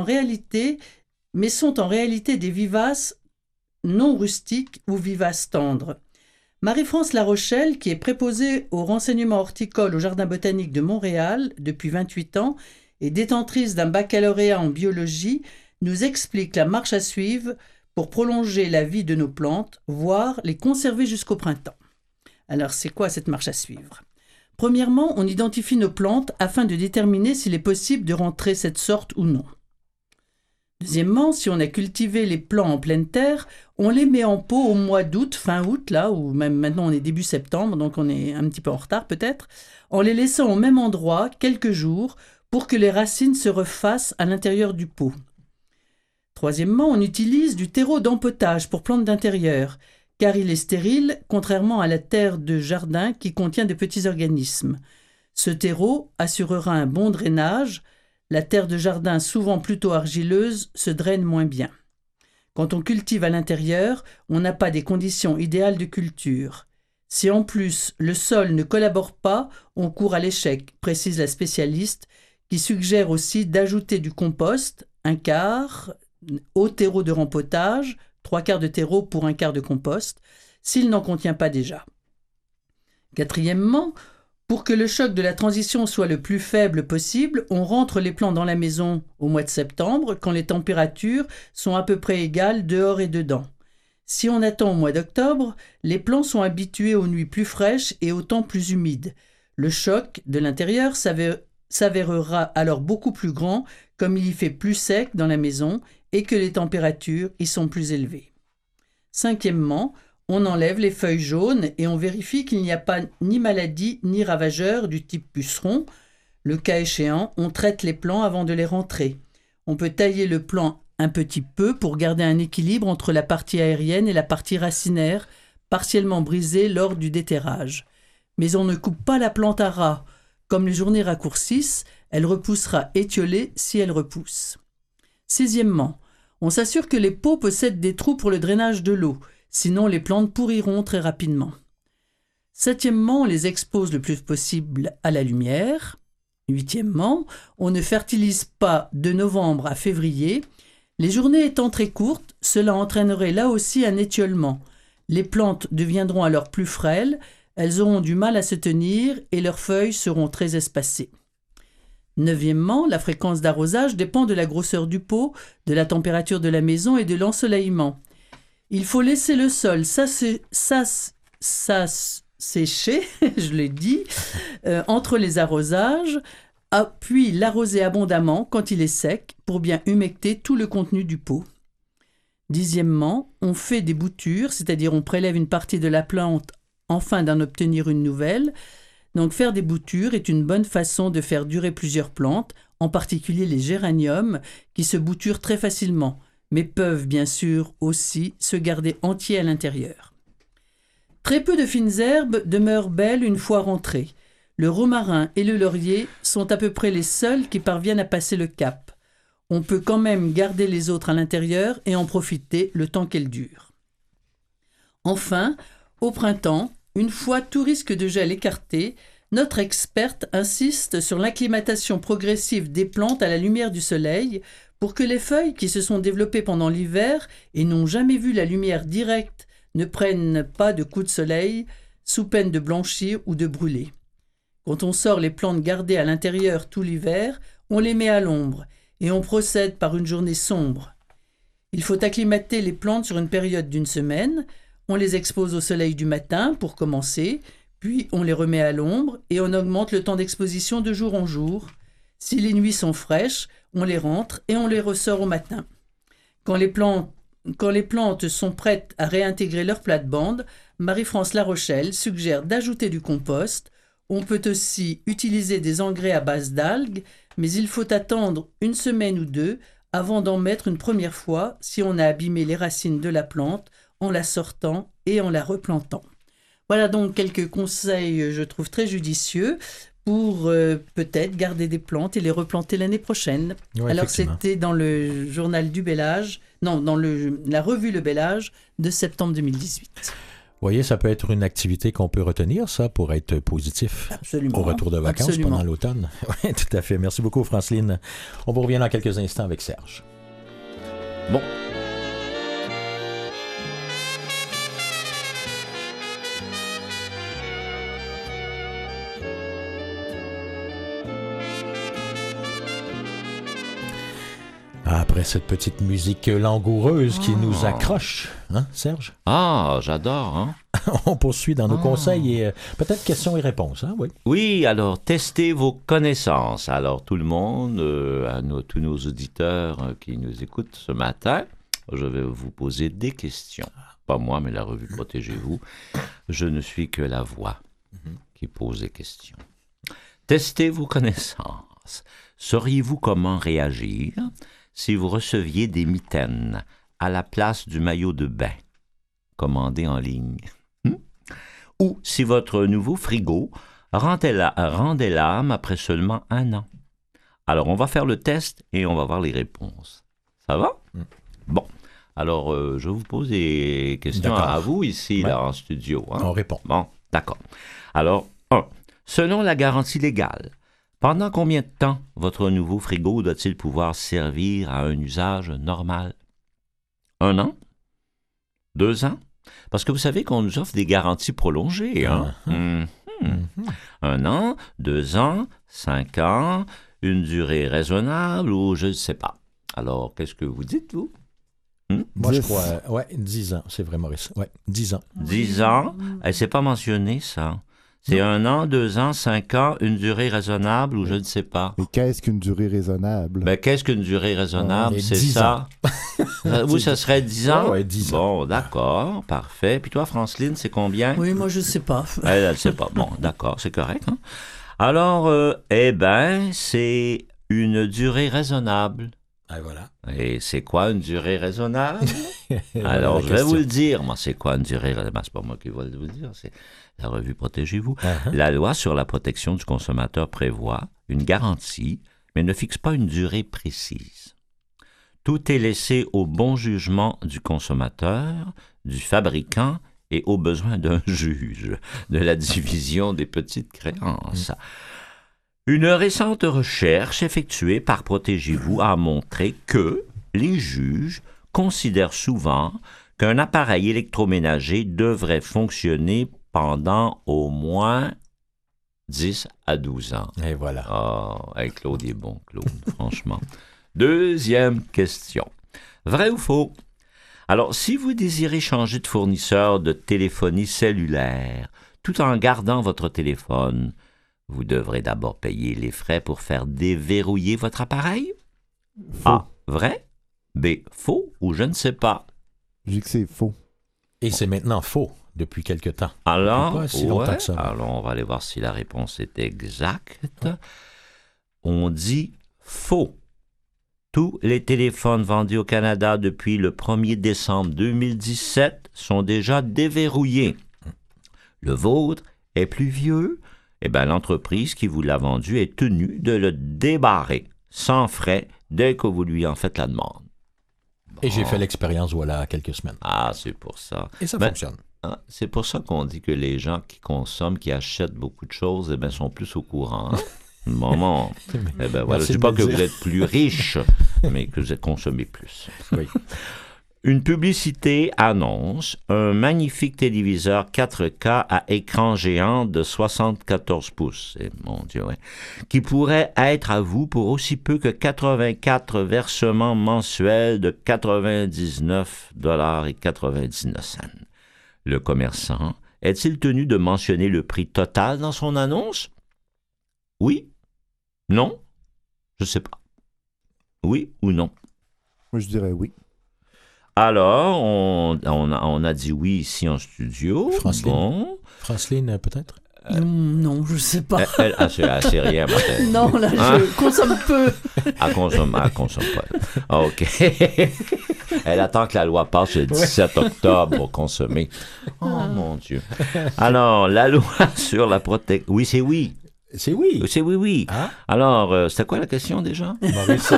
sont en réalité des vivaces non rustiques ou vivaces tendres. Marie-France Larochelle, qui est préposée au renseignement horticole au Jardin botanique de Montréal depuis 28 ans et détentrice d'un baccalauréat en biologie, nous explique la marche à suivre pour prolonger la vie de nos plantes, voire les conserver jusqu'au printemps. Alors, c'est quoi cette marche à suivre ? Premièrement, on identifie nos plantes afin de déterminer s'il est possible de rentrer cette sorte ou non. Deuxièmement, si on a cultivé les plants en pleine terre, on les met en pot au mois d'août, fin août, là, ou même maintenant on est début septembre, donc on est un petit peu en retard peut-être, en les laissant au même endroit quelques jours pour que les racines se refassent à l'intérieur du pot. Troisièmement, on utilise du terreau d'empotage pour plantes d'intérieur, car il est stérile, contrairement à la terre de jardin qui contient de petits organismes. Ce terreau assurera un bon drainage. La terre de jardin, souvent plutôt argileuse, se draine moins bien. Quand on cultive à l'intérieur, on n'a pas des conditions idéales de culture. Si en plus le sol ne collabore pas, on court à l'échec, précise la spécialiste, qui suggère aussi d'ajouter du compost, 1/4, au terreau de rempotage, 3/4 de terreau pour 1/4 de compost, s'il n'en contient pas déjà. Quatrièmement, pour que le choc de la transition soit le plus faible possible, on rentre les plants dans la maison au mois de septembre, quand les températures sont à peu près égales dehors et dedans. Si on attend au mois d'octobre, les plants sont habitués aux nuits plus fraîches et aux temps plus humides. Le choc de l'intérieur s'avérera alors beaucoup plus grand, comme il y fait plus sec dans la maison et que les températures y sont plus élevées. Cinquièmement, on enlève les feuilles jaunes et on vérifie qu'il n'y a pas ni maladie ni ravageurs du type puceron. Le cas échéant, on traite les plants avant de les rentrer. On peut tailler le plant un petit peu pour garder un équilibre entre la partie aérienne et la partie racinaire, partiellement brisée lors du déterrage. Mais on ne coupe pas la plante à ras. Comme les journées raccourcissent, elle repoussera étiolée si elle repousse. Sixièmement, on s'assure que les pots possèdent des trous pour le drainage de l'eau, sinon les plantes pourriront très rapidement. Septièmement, on les expose le plus possible à la lumière. Huitièmement, on ne fertilise pas de novembre à février. Les journées étant très courtes, cela entraînerait là aussi un étiolement. Les plantes deviendront alors plus frêles, elles auront du mal à se tenir et leurs feuilles seront très espacées. Neuvièmement, la fréquence d'arrosage dépend de la grosseur du pot, de la température de la maison et de l'ensoleillement. Il faut laisser le sol sécher, je l'ai dit, entre les arrosages, puis l'arroser abondamment quand il est sec pour bien humecter tout le contenu du pot. Dixièmement, on fait des boutures, c'est-à-dire on prélève une partie de la plante afin d'en obtenir une nouvelle. Donc faire des boutures est une bonne façon de faire durer plusieurs plantes, en particulier les géraniums, qui se bouturent très facilement, mais peuvent bien sûr aussi se garder entiers à l'intérieur. Très peu de fines herbes demeurent belles une fois rentrées. Le romarin et le laurier sont à peu près les seuls qui parviennent à passer le cap. On peut quand même garder les autres à l'intérieur et en profiter le temps qu'elles durent. Enfin, au printemps, une fois tout risque de gel écarté, notre experte insiste sur l'acclimatation progressive des plantes à la lumière du soleil pour que les feuilles qui se sont développées pendant l'hiver et n'ont jamais vu la lumière directe ne prennent pas de coups de soleil sous peine de blanchir ou de brûler. Quand on sort les plantes gardées à l'intérieur tout l'hiver, on les met à l'ombre et on procède par une journée sombre. Il faut acclimater les plantes sur une période d'1 semaine. On les expose au soleil du matin pour commencer, puis on les remet à l'ombre et on augmente le temps d'exposition de jour en jour. Si les nuits sont fraîches, on les rentre et on les ressort au matin. Quand les plantes sont prêtes à réintégrer leur plate-bande, Marie-France La Rochelle suggère d'ajouter du compost. On peut aussi utiliser des engrais à base d'algues, mais il faut attendre 1 semaine ou 2 avant d'en mettre une première fois si on a abîmé les racines de la plante en la sortant et en la replantant. Voilà donc quelques conseils, je trouve, très judicieux pour peut-être garder des plantes et les replanter l'année prochaine. Ouais, alors c'était dans le journal du Bel Âge, dans la revue Le Bel Âge de septembre 2018. Vous voyez, ça peut être une activité qu'on peut retenir, ça, pour être positif. Absolument. Au retour de vacances. Absolument. Pendant l'automne. Oui, tout à fait. Merci beaucoup, Franceline. On vous revient dans quelques instants avec Serge. Bon. Après cette petite musique langoureuse qui nous accroche, hein, Serge? Ah, j'adore, hein? On poursuit dans nos conseils et peut-être questions et réponses, hein, oui? Oui, alors, testez vos connaissances. Alors, tout le monde, tous nos auditeurs qui nous écoutent ce matin, je vais vous poser des questions. Pas moi, mais la revue Protégez-vous. Je ne suis que la voix qui pose des questions. Testez vos connaissances. Sauriez-vous comment réagir si vous receviez des mitaines à la place du maillot de bain commandé en ligne? Ou si votre nouveau frigo rendait l'âme après seulement 1 an? Alors, on va faire le test et on va voir les réponses. Ça va? Bon. Alors, je vous pose des questions à vous ici, là, en studio. Hein? On répond. Bon, d'accord. Alors, 1. Selon la garantie légale, Pendant combien de temps votre nouveau frigo doit-il pouvoir servir à un usage normal? 1 an? 2 ans? Parce que vous savez qu'on nous offre des garanties prolongées, hein? 1 an, 2 ans, 5 ans, une durée raisonnable ou je ne sais pas. Alors, qu'est-ce que vous dites, vous? Moi, je 10. crois, 10 ans, c'est vrai, Maurice. Ouais, 10 ans. 10 ans? C'est pas mentionné, ça. C'est 1 an, 2 ans, 5 ans, une durée raisonnable ou je ne sais pas. Mais qu'est-ce qu'une durée raisonnable? Ben, qu'est-ce qu'une durée raisonnable? Et C'est 10 ça? Vous, ça serait 10 ans? Ouais, 10 ans. Bon, d'accord, parfait. Puis toi, Franceline, c'est combien? Oui, moi, je sais pas. Elle ne sait pas. Bon, d'accord, c'est correct. Hein? Alors, c'est une durée raisonnable. Ah, voilà. Et c'est quoi une durée raisonnable? Voilà Alors, la je vais question. vous le dire. Moi, c'est quoi une durée raisonnable? C'est pas moi qui vais vous le dire, c'est la revue Protégez-vous. Uh-huh. La loi sur la protection du consommateur prévoit une garantie, mais ne fixe pas une durée précise. Tout est laissé au bon jugement du consommateur, du fabricant et aux besoins d'un juge de la division des petites créances. Une récente recherche effectuée par Protégez-vous a montré que les juges considèrent souvent qu'un appareil électroménager devrait fonctionner pendant au moins 10 à 12 ans. Et voilà. Oh, hey, Claude est bon, Claude, franchement. Deuxième question. Vrai ou faux? Alors, si vous désirez changer de fournisseur de téléphonie cellulaire, tout en gardant votre téléphone, vous devrez d'abord payer les frais pour faire déverrouiller votre appareil? Faux. A. Vrai? B. Faux ou je ne sais pas? Je dis que c'est faux. Et c'est maintenant faux depuis quelque temps. Alors, Pas si longtemps que ça. alors, on va aller voir si la réponse est exacte. On dit faux. Tous les téléphones vendus au Canada depuis le 1er décembre 2017 sont déjà déverrouillés. Le vôtre est plus vieux? Eh bien, l'entreprise qui vous l'a vendu est tenue de le débarrer sans frais dès que vous lui en faites la demande. Et j'ai Bon. fait l'expérience, voilà, quelques semaines. Ah, c'est pour ça. Et ça Ben, fonctionne. Hein, c'est pour ça qu'on dit que les gens qui consomment, qui achètent beaucoup de choses, eh bien, sont plus au courant. Hein? Moment. Eh ben, voilà. Merci Je ne dis de pas me que le vous dire. êtes plus riche, mais que vous êtes consommé plus. Oui. Une publicité annonce un magnifique téléviseur 4K à écran géant de 74 pouces, mon Dieu, ouais, qui pourrait être à vous pour aussi peu que 84 versements mensuels de 99,99 $. Le commerçant est-il tenu de mentionner le prix total dans son annonce? Oui? Non? Je ne sais pas. Oui ou non? Moi, je dirais oui. Alors, on a dit oui ici en studio. Franceline. Bon. Franceline, peut-être? Non, je sais pas. Elle c'est rien, peut-être. Non, là, Hein? je consomme peu. Elle consomme pas. OK. Elle attend que la loi passe le 17 octobre pour consommer. Oh, mon Dieu. Alors, la loi sur la protection... Oui, c'est oui. C'est oui. C'est oui. Ah, Alors, c'était quoi la question déjà? Maurice,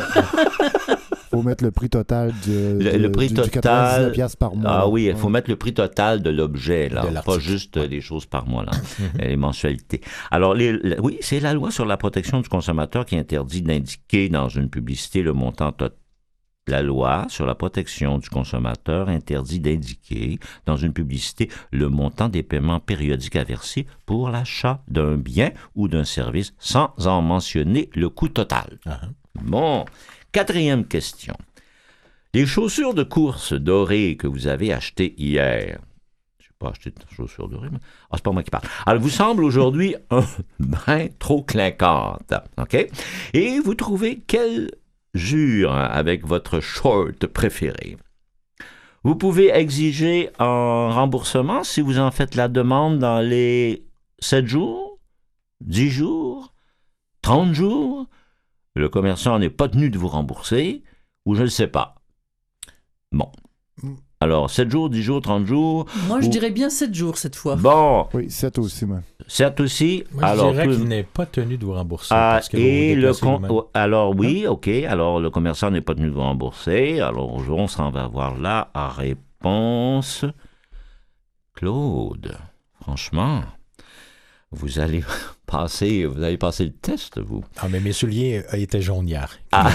Faut mettre le prix total Le prix du total... 99$ par mois. Ah oui, il Ouais. faut mettre le prix total de l'objet, là, De pas l'article. juste les choses par mois, là, les mensualités. Alors, oui, c'est la loi sur la protection du consommateur qui interdit d'indiquer dans une publicité le montant total. La loi sur la protection du consommateur interdit d'indiquer dans une publicité le montant des paiements périodiques à verser pour l'achat d'un bien ou d'un service sans en mentionner le coût total. ah, Bon, 4e question. Les chaussures de course dorées que vous avez achetées hier, je n'ai pas acheté de chaussures dorées, mais c'est pas moi qui parle. Alors, vous semblent aujourd'hui un brin trop clinquantes, OK? Et vous trouvez quelle jure avec votre short préféré? Vous pouvez exiger un remboursement si vous en faites la demande dans les 7 jours, 10 jours, 30 jours. Le commerçant n'est pas tenu de vous rembourser, ou je ne sais pas. Bon. Alors, 7 jours, 10 jours, 30 jours. Moi, je ou- dirais bien 7 jours cette fois. Bon, Oui, 7 aussi, moi. certes aussi. moi, alors, je dirais tout- qu'il n'est pas tenu de vous rembourser. Ah, parce que vous et vous le déplacez vous-même. alors oui, OK. Alors, le commerçant n'est pas tenu de vous rembourser. Alors, on s'en va voir la réponse. Claude, franchement, vous allez Vous avez passé le test, vous? Ah, mais mes souliers étaient jaunes hier.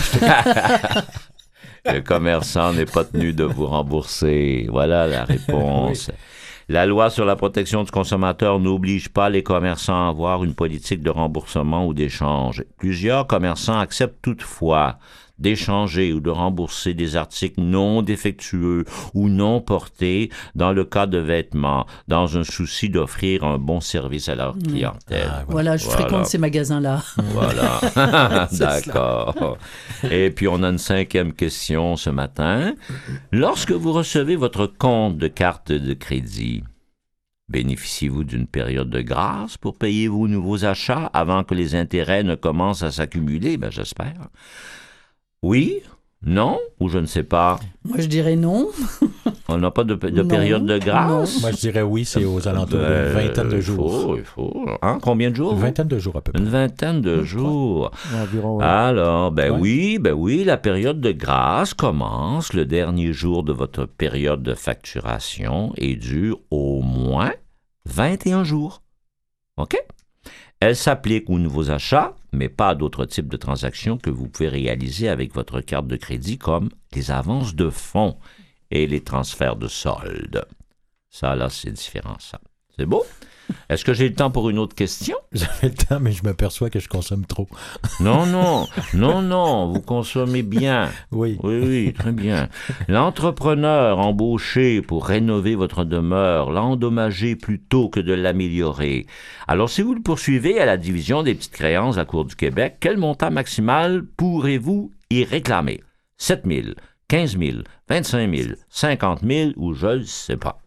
Le commerçant n'est pas tenu de vous rembourser. Voilà la réponse. Oui. La loi sur la protection du consommateur n'oblige pas les commerçants à avoir une politique de remboursement ou d'échange. Plusieurs commerçants acceptent toutefois d'échanger ou de rembourser des articles non défectueux ou non portés dans le cas de vêtements, dans un souci d'offrir un bon service à leur clientèle. Voilà, je fréquente ces magasins-là. Voilà, d'accord. Et puis, on a une 5e question ce matin. Lorsque vous recevez votre compte de carte de crédit, bénéficiez-vous d'une période de grâce pour payer vos nouveaux achats avant que les intérêts ne commencent à s'accumuler? Ben, j'espère. Oui? Non? Ou je ne sais pas? Moi, je dirais non. On n'a pas de période de grâce? Non. Moi, je dirais oui, c'est aux alentours d'une vingtaine de jours. Il faut. Hein? Combien de jours? Une vingtaine de jours à peu près. Une vingtaine de jours. Environ, ouais. Alors, oui, la période de grâce commence le dernier jour de votre période de facturation et dure au moins 21 jours. OK? Elle s'applique aux nouveaux achats, mais pas à d'autres types de transactions que vous pouvez réaliser avec votre carte de crédit, comme les avances de fonds et les transferts de solde. Ça, là, c'est différent, ça. C'est beau? Est-ce que j'ai le temps pour une autre question? J'avais le temps, mais je m'aperçois que je consomme trop. Non, vous consommez bien. Oui, très bien. L'entrepreneur embauché pour rénover votre demeure l'a endommagé plutôt que de l'améliorer. Alors, si vous le poursuivez à la division des petites créances à la Cour du Québec, quel montant maximal pourrez-vous y réclamer? 7 000, 15 000, 25 000, 50 000 ou je ne sais pas.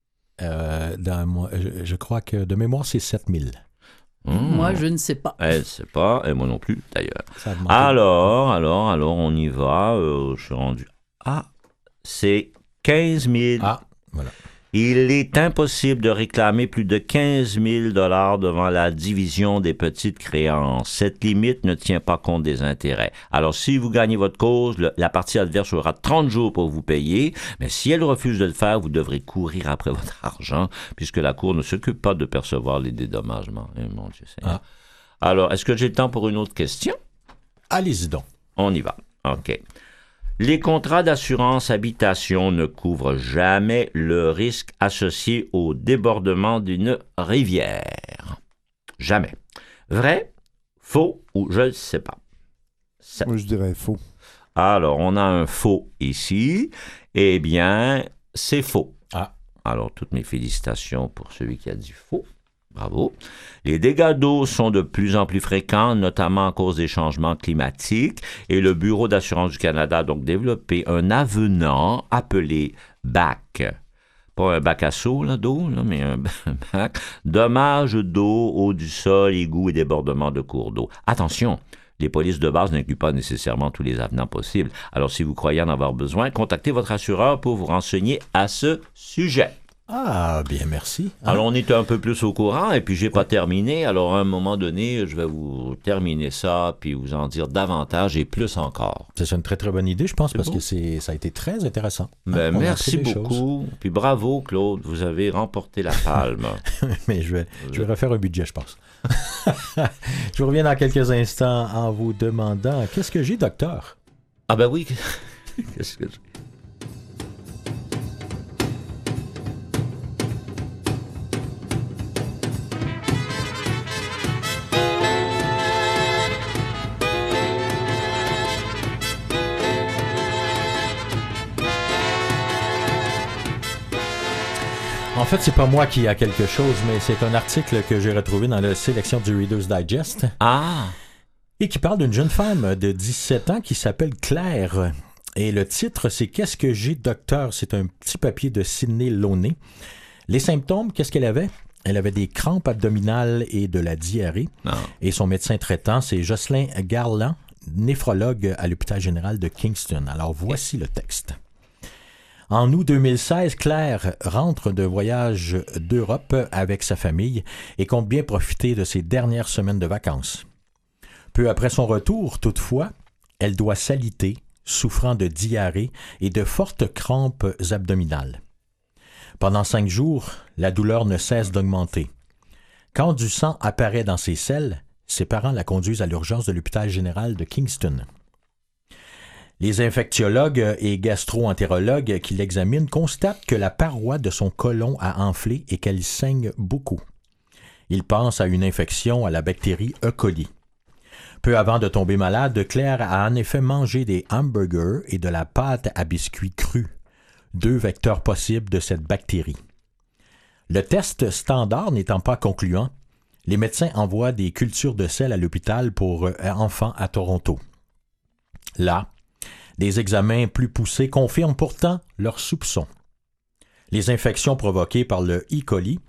Je crois que de mémoire, c'est 7 000. Moi, je ne sais pas. Elle ne sait pas, et moi non plus, d'ailleurs. Alors, on y va. Je suis rendu. C'est 15 000. Voilà. Il est impossible de réclamer plus de 15 000 $ devant la division des petites créances. Cette limite ne tient pas compte des intérêts. Alors, si vous gagnez votre cause, la partie adverse aura 30 jours pour vous payer, mais si elle refuse de le faire, vous devrez courir après votre argent, puisque la Cour ne s'occupe pas de percevoir les dédommagements. Mon Dieu Seigneur. Alors, est-ce que j'ai le temps pour une autre question? Allez-y donc. On y va. OK. Les contrats d'assurance habitation ne couvrent jamais le risque associé au débordement d'une rivière. Jamais. Vrai, faux ou je ne sais pas? Moi, je dirais faux. Alors, on a un faux ici. Eh bien, c'est faux. Alors, toutes mes félicitations pour celui qui a dit faux. Bravo. Les dégâts d'eau sont de plus en plus fréquents, notamment à cause des changements climatiques, et le Bureau d'assurance du Canada a donc développé un avenant appelé BAC. Pas un bac à seau d'eau, mais un BAC. Dommages d'eau, eau du sol, égouts et débordements de cours d'eau. Attention, les polices de base n'incluent pas nécessairement tous les avenants possibles. Alors, si vous croyez en avoir besoin, contactez votre assureur pour vous renseigner à ce sujet. Bien, merci. Alors, on était un peu plus au courant, et puis j'ai pas terminé. Alors, à un moment donné, je vais vous terminer ça, puis vous en dire davantage et plus encore. C'est une très, très bonne idée, je pense, parce que ça a été très intéressant. Merci beaucoup. Puis bravo, Claude, vous avez remporté la palme. Mais je vais refaire un budget, je pense. Je vous reviens dans quelques instants en vous demandant « Qu'est-ce que j'ai, docteur? » Oui. Qu'est-ce que j'ai? En fait, c'est pas moi qui a quelque chose, mais c'est un article que j'ai retrouvé dans la sélection du Reader's Digest. Et qui parle d'une jeune femme de 17 ans qui s'appelle Claire. Et le titre, c'est « Qu'est-ce que j'ai, docteur? » C'est un petit papier de Sydney Launay. Les symptômes, qu'est-ce qu'elle avait? Elle avait des crampes abdominales et de la diarrhée. Et son médecin traitant, c'est Jocelyn Garland, néphrologue à l'hôpital général de Kingston. Alors, voici le texte. En août 2016, Claire rentre d'un voyage d'Europe avec sa famille et compte bien profiter de ses dernières semaines de vacances. Peu après son retour, toutefois, elle doit s'aliter, souffrant de diarrhée et de fortes crampes abdominales. Pendant 5 jours, la douleur ne cesse d'augmenter. Quand du sang apparaît dans ses selles, ses parents la conduisent à l'urgence de l'hôpital général de Kingston. Les infectiologues et gastro-entérologues qui l'examinent constatent que la paroi de son côlon a enflé et qu'elle saigne beaucoup. Ils pensent à une infection à la bactérie E. coli. Peu avant de tomber malade, Claire a en effet mangé des hamburgers et de la pâte à biscuits crus, 2 vecteurs possibles de cette bactérie. Le test standard n'étant pas concluant, les médecins envoient des cultures de sel à l'hôpital pour enfants à Toronto. Là, des examens plus poussés confirment pourtant leurs soupçons. Les infections provoquées par le E. coli,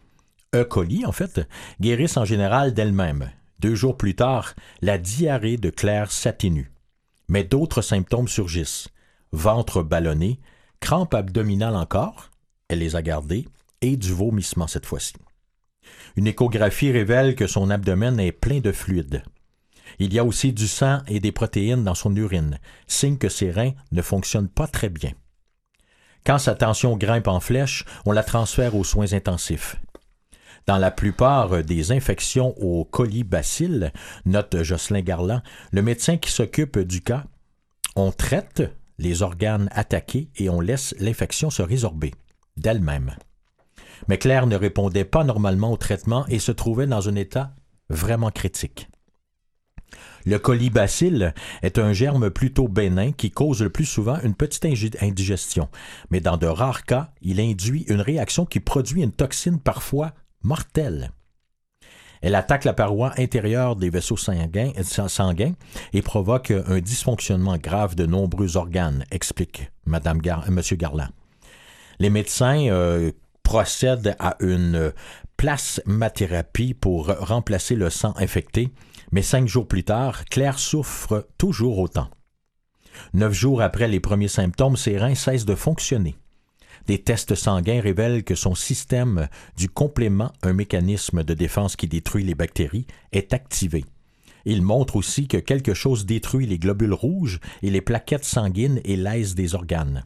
guérissent en général d'elles-mêmes. 2 jours plus tard, la diarrhée de Claire s'atténue. Mais d'autres symptômes surgissent. Ventre ballonné, crampes abdominales encore, elle les a gardées, et du vomissement cette fois-ci. Une échographie révèle que son abdomen est plein de fluide. Il y a aussi du sang et des protéines dans son urine, signe que ses reins ne fonctionnent pas très bien. Quand sa tension grimpe en flèche, on la transfère aux soins intensifs. Dans la plupart des infections au colibacille, note Jocelyn Garland, le médecin qui s'occupe du cas, on traite les organes attaqués et on laisse l'infection se résorber d'elle-même. Mais Claire ne répondait pas normalement au traitement et se trouvait dans un état vraiment critique. Le colibacille est un germe plutôt bénin qui cause le plus souvent une petite indigestion, mais dans de rares cas, il induit une réaction qui produit une toxine parfois mortelle. Elle attaque la paroi intérieure des vaisseaux sanguins et provoque un dysfonctionnement grave de nombreux organes, explique M. Garland. Les médecins procèdent à une plasmathérapie pour remplacer le sang infecté, mais 5 jours plus tard, Claire souffre toujours autant. 9 jours après les premiers symptômes, ses reins cessent de fonctionner. Des tests sanguins révèlent que son système du complément, un mécanisme de défense qui détruit les bactéries, est activé. Il montre aussi que quelque chose détruit les globules rouges et les plaquettes sanguines et lèse des organes.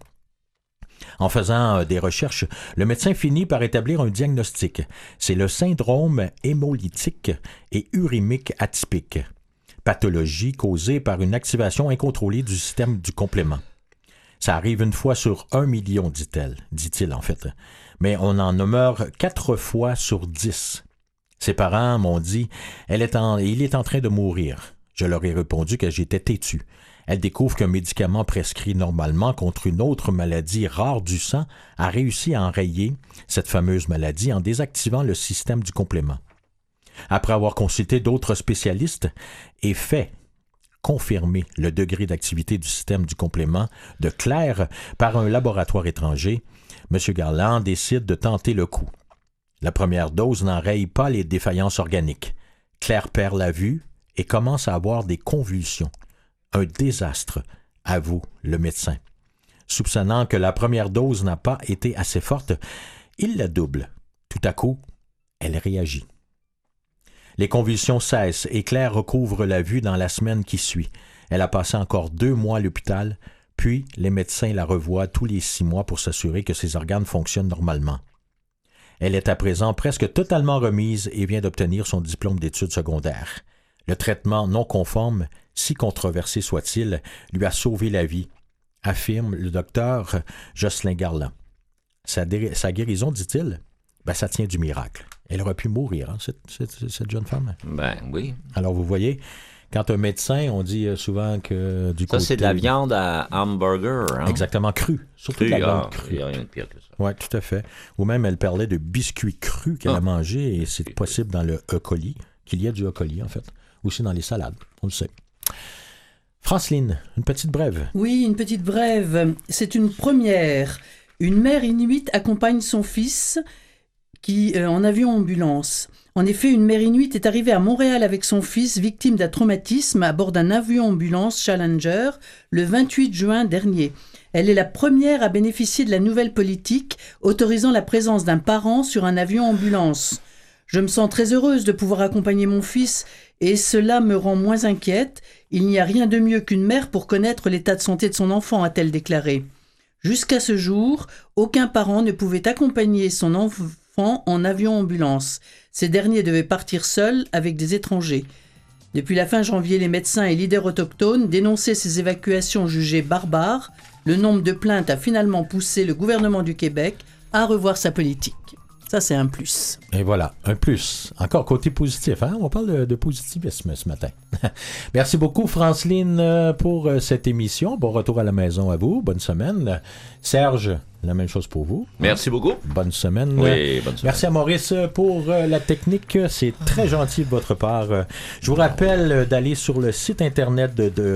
En faisant des recherches, le médecin finit par établir un diagnostic. C'est le syndrome hémolytique et urimique atypique, pathologie causée par une activation incontrôlée du système du complément. Ça arrive une fois sur 1 million, dit-il en fait, mais on en meurt 4 fois sur 10. Ses parents m'ont dit « Il est en train de mourir ». Je leur ai répondu que j'étais têtu. Elle découvre qu'un médicament prescrit normalement contre une autre maladie rare du sang a réussi à enrayer cette fameuse maladie en désactivant le système du complément. Après avoir consulté d'autres spécialistes et fait confirmer le degré d'activité du système du complément de Claire par un laboratoire étranger, M. Garland décide de tenter le coup. La première dose n'enraye pas les défaillances organiques. Claire perd la vue et commence à avoir des convulsions. Un désastre, avoue le médecin. Soupçonnant que la première dose n'a pas été assez forte, il la double. Tout à coup, elle réagit. Les convulsions cessent et Claire recouvre la vue dans la semaine qui suit. Elle a passé encore 2 mois à l'hôpital, puis les médecins la revoient tous les 6 mois pour s'assurer que ses organes fonctionnent normalement. Elle est à présent presque totalement remise et vient d'obtenir son diplôme d'études secondaires. Le traitement non conforme, si controversé soit-il, lui a sauvé la vie, affirme le docteur Jocelyn Garland. Sa guérison, dit-il, ça tient du miracle. Elle aurait pu mourir, hein, cette jeune femme. Ben oui. Alors vous voyez, quand un médecin, on dit souvent que du côté... Ça, c'est de la viande à hamburger. Hein? Exactement, crue. Surtout de la viande crue. Il n'y a rien de pire que ça. Oui, tout à fait. Ou même, elle parlait de biscuits crus qu'elle a mangés, et c'est possible dans le E. coli, qu'il y a du E. coli, en fait. Aussi dans les salades, on le sait. Franceline, une petite brève. Oui, une petite brève. C'est une première. Une mère inuite accompagne son fils en avion-ambulance. En effet, une mère inuite est arrivée à Montréal avec son fils, victime d'un traumatisme, à bord d'un avion-ambulance Challenger le 28 juin dernier. Elle est la première à bénéficier de la nouvelle politique autorisant la présence d'un parent sur un avion-ambulance. Je me sens très heureuse de pouvoir accompagner mon fils et cela me rend moins inquiète. Il n'y a rien de mieux qu'une mère pour connaître l'état de santé de son enfant, a-t-elle déclaré. Jusqu'à ce jour, aucun parent ne pouvait accompagner son enfant enfants en avion-ambulance. Ces derniers devaient partir seuls avec des étrangers. Depuis la fin janvier, les médecins et leaders autochtones dénonçaient ces évacuations jugées barbares. Le nombre de plaintes a finalement poussé le gouvernement du Québec à revoir sa politique. Ça, c'est un plus. Et voilà, un plus. Encore côté positif, hein? On parle de positivisme ce matin. Merci beaucoup, Franceline, pour cette émission. Bon retour à la maison à vous. Bonne semaine. Serge, la même chose pour vous. Merci beaucoup. Bonne semaine. Oui, bonne semaine. Merci à Maurice pour la technique. C'est très gentil de votre part. Je vous rappelle d'aller sur le site internet de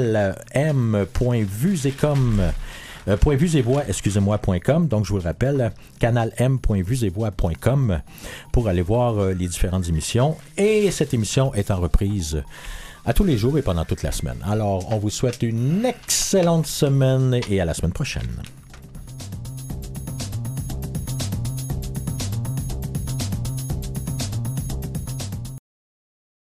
canalm.vuesetvoix.com. Donc, je vous le rappelle, canalm.vuesetvoix.com pour aller voir les différentes émissions. Et cette émission est en reprise à tous les jours et pendant toute la semaine. Alors, on vous souhaite une excellente semaine et à la semaine prochaine.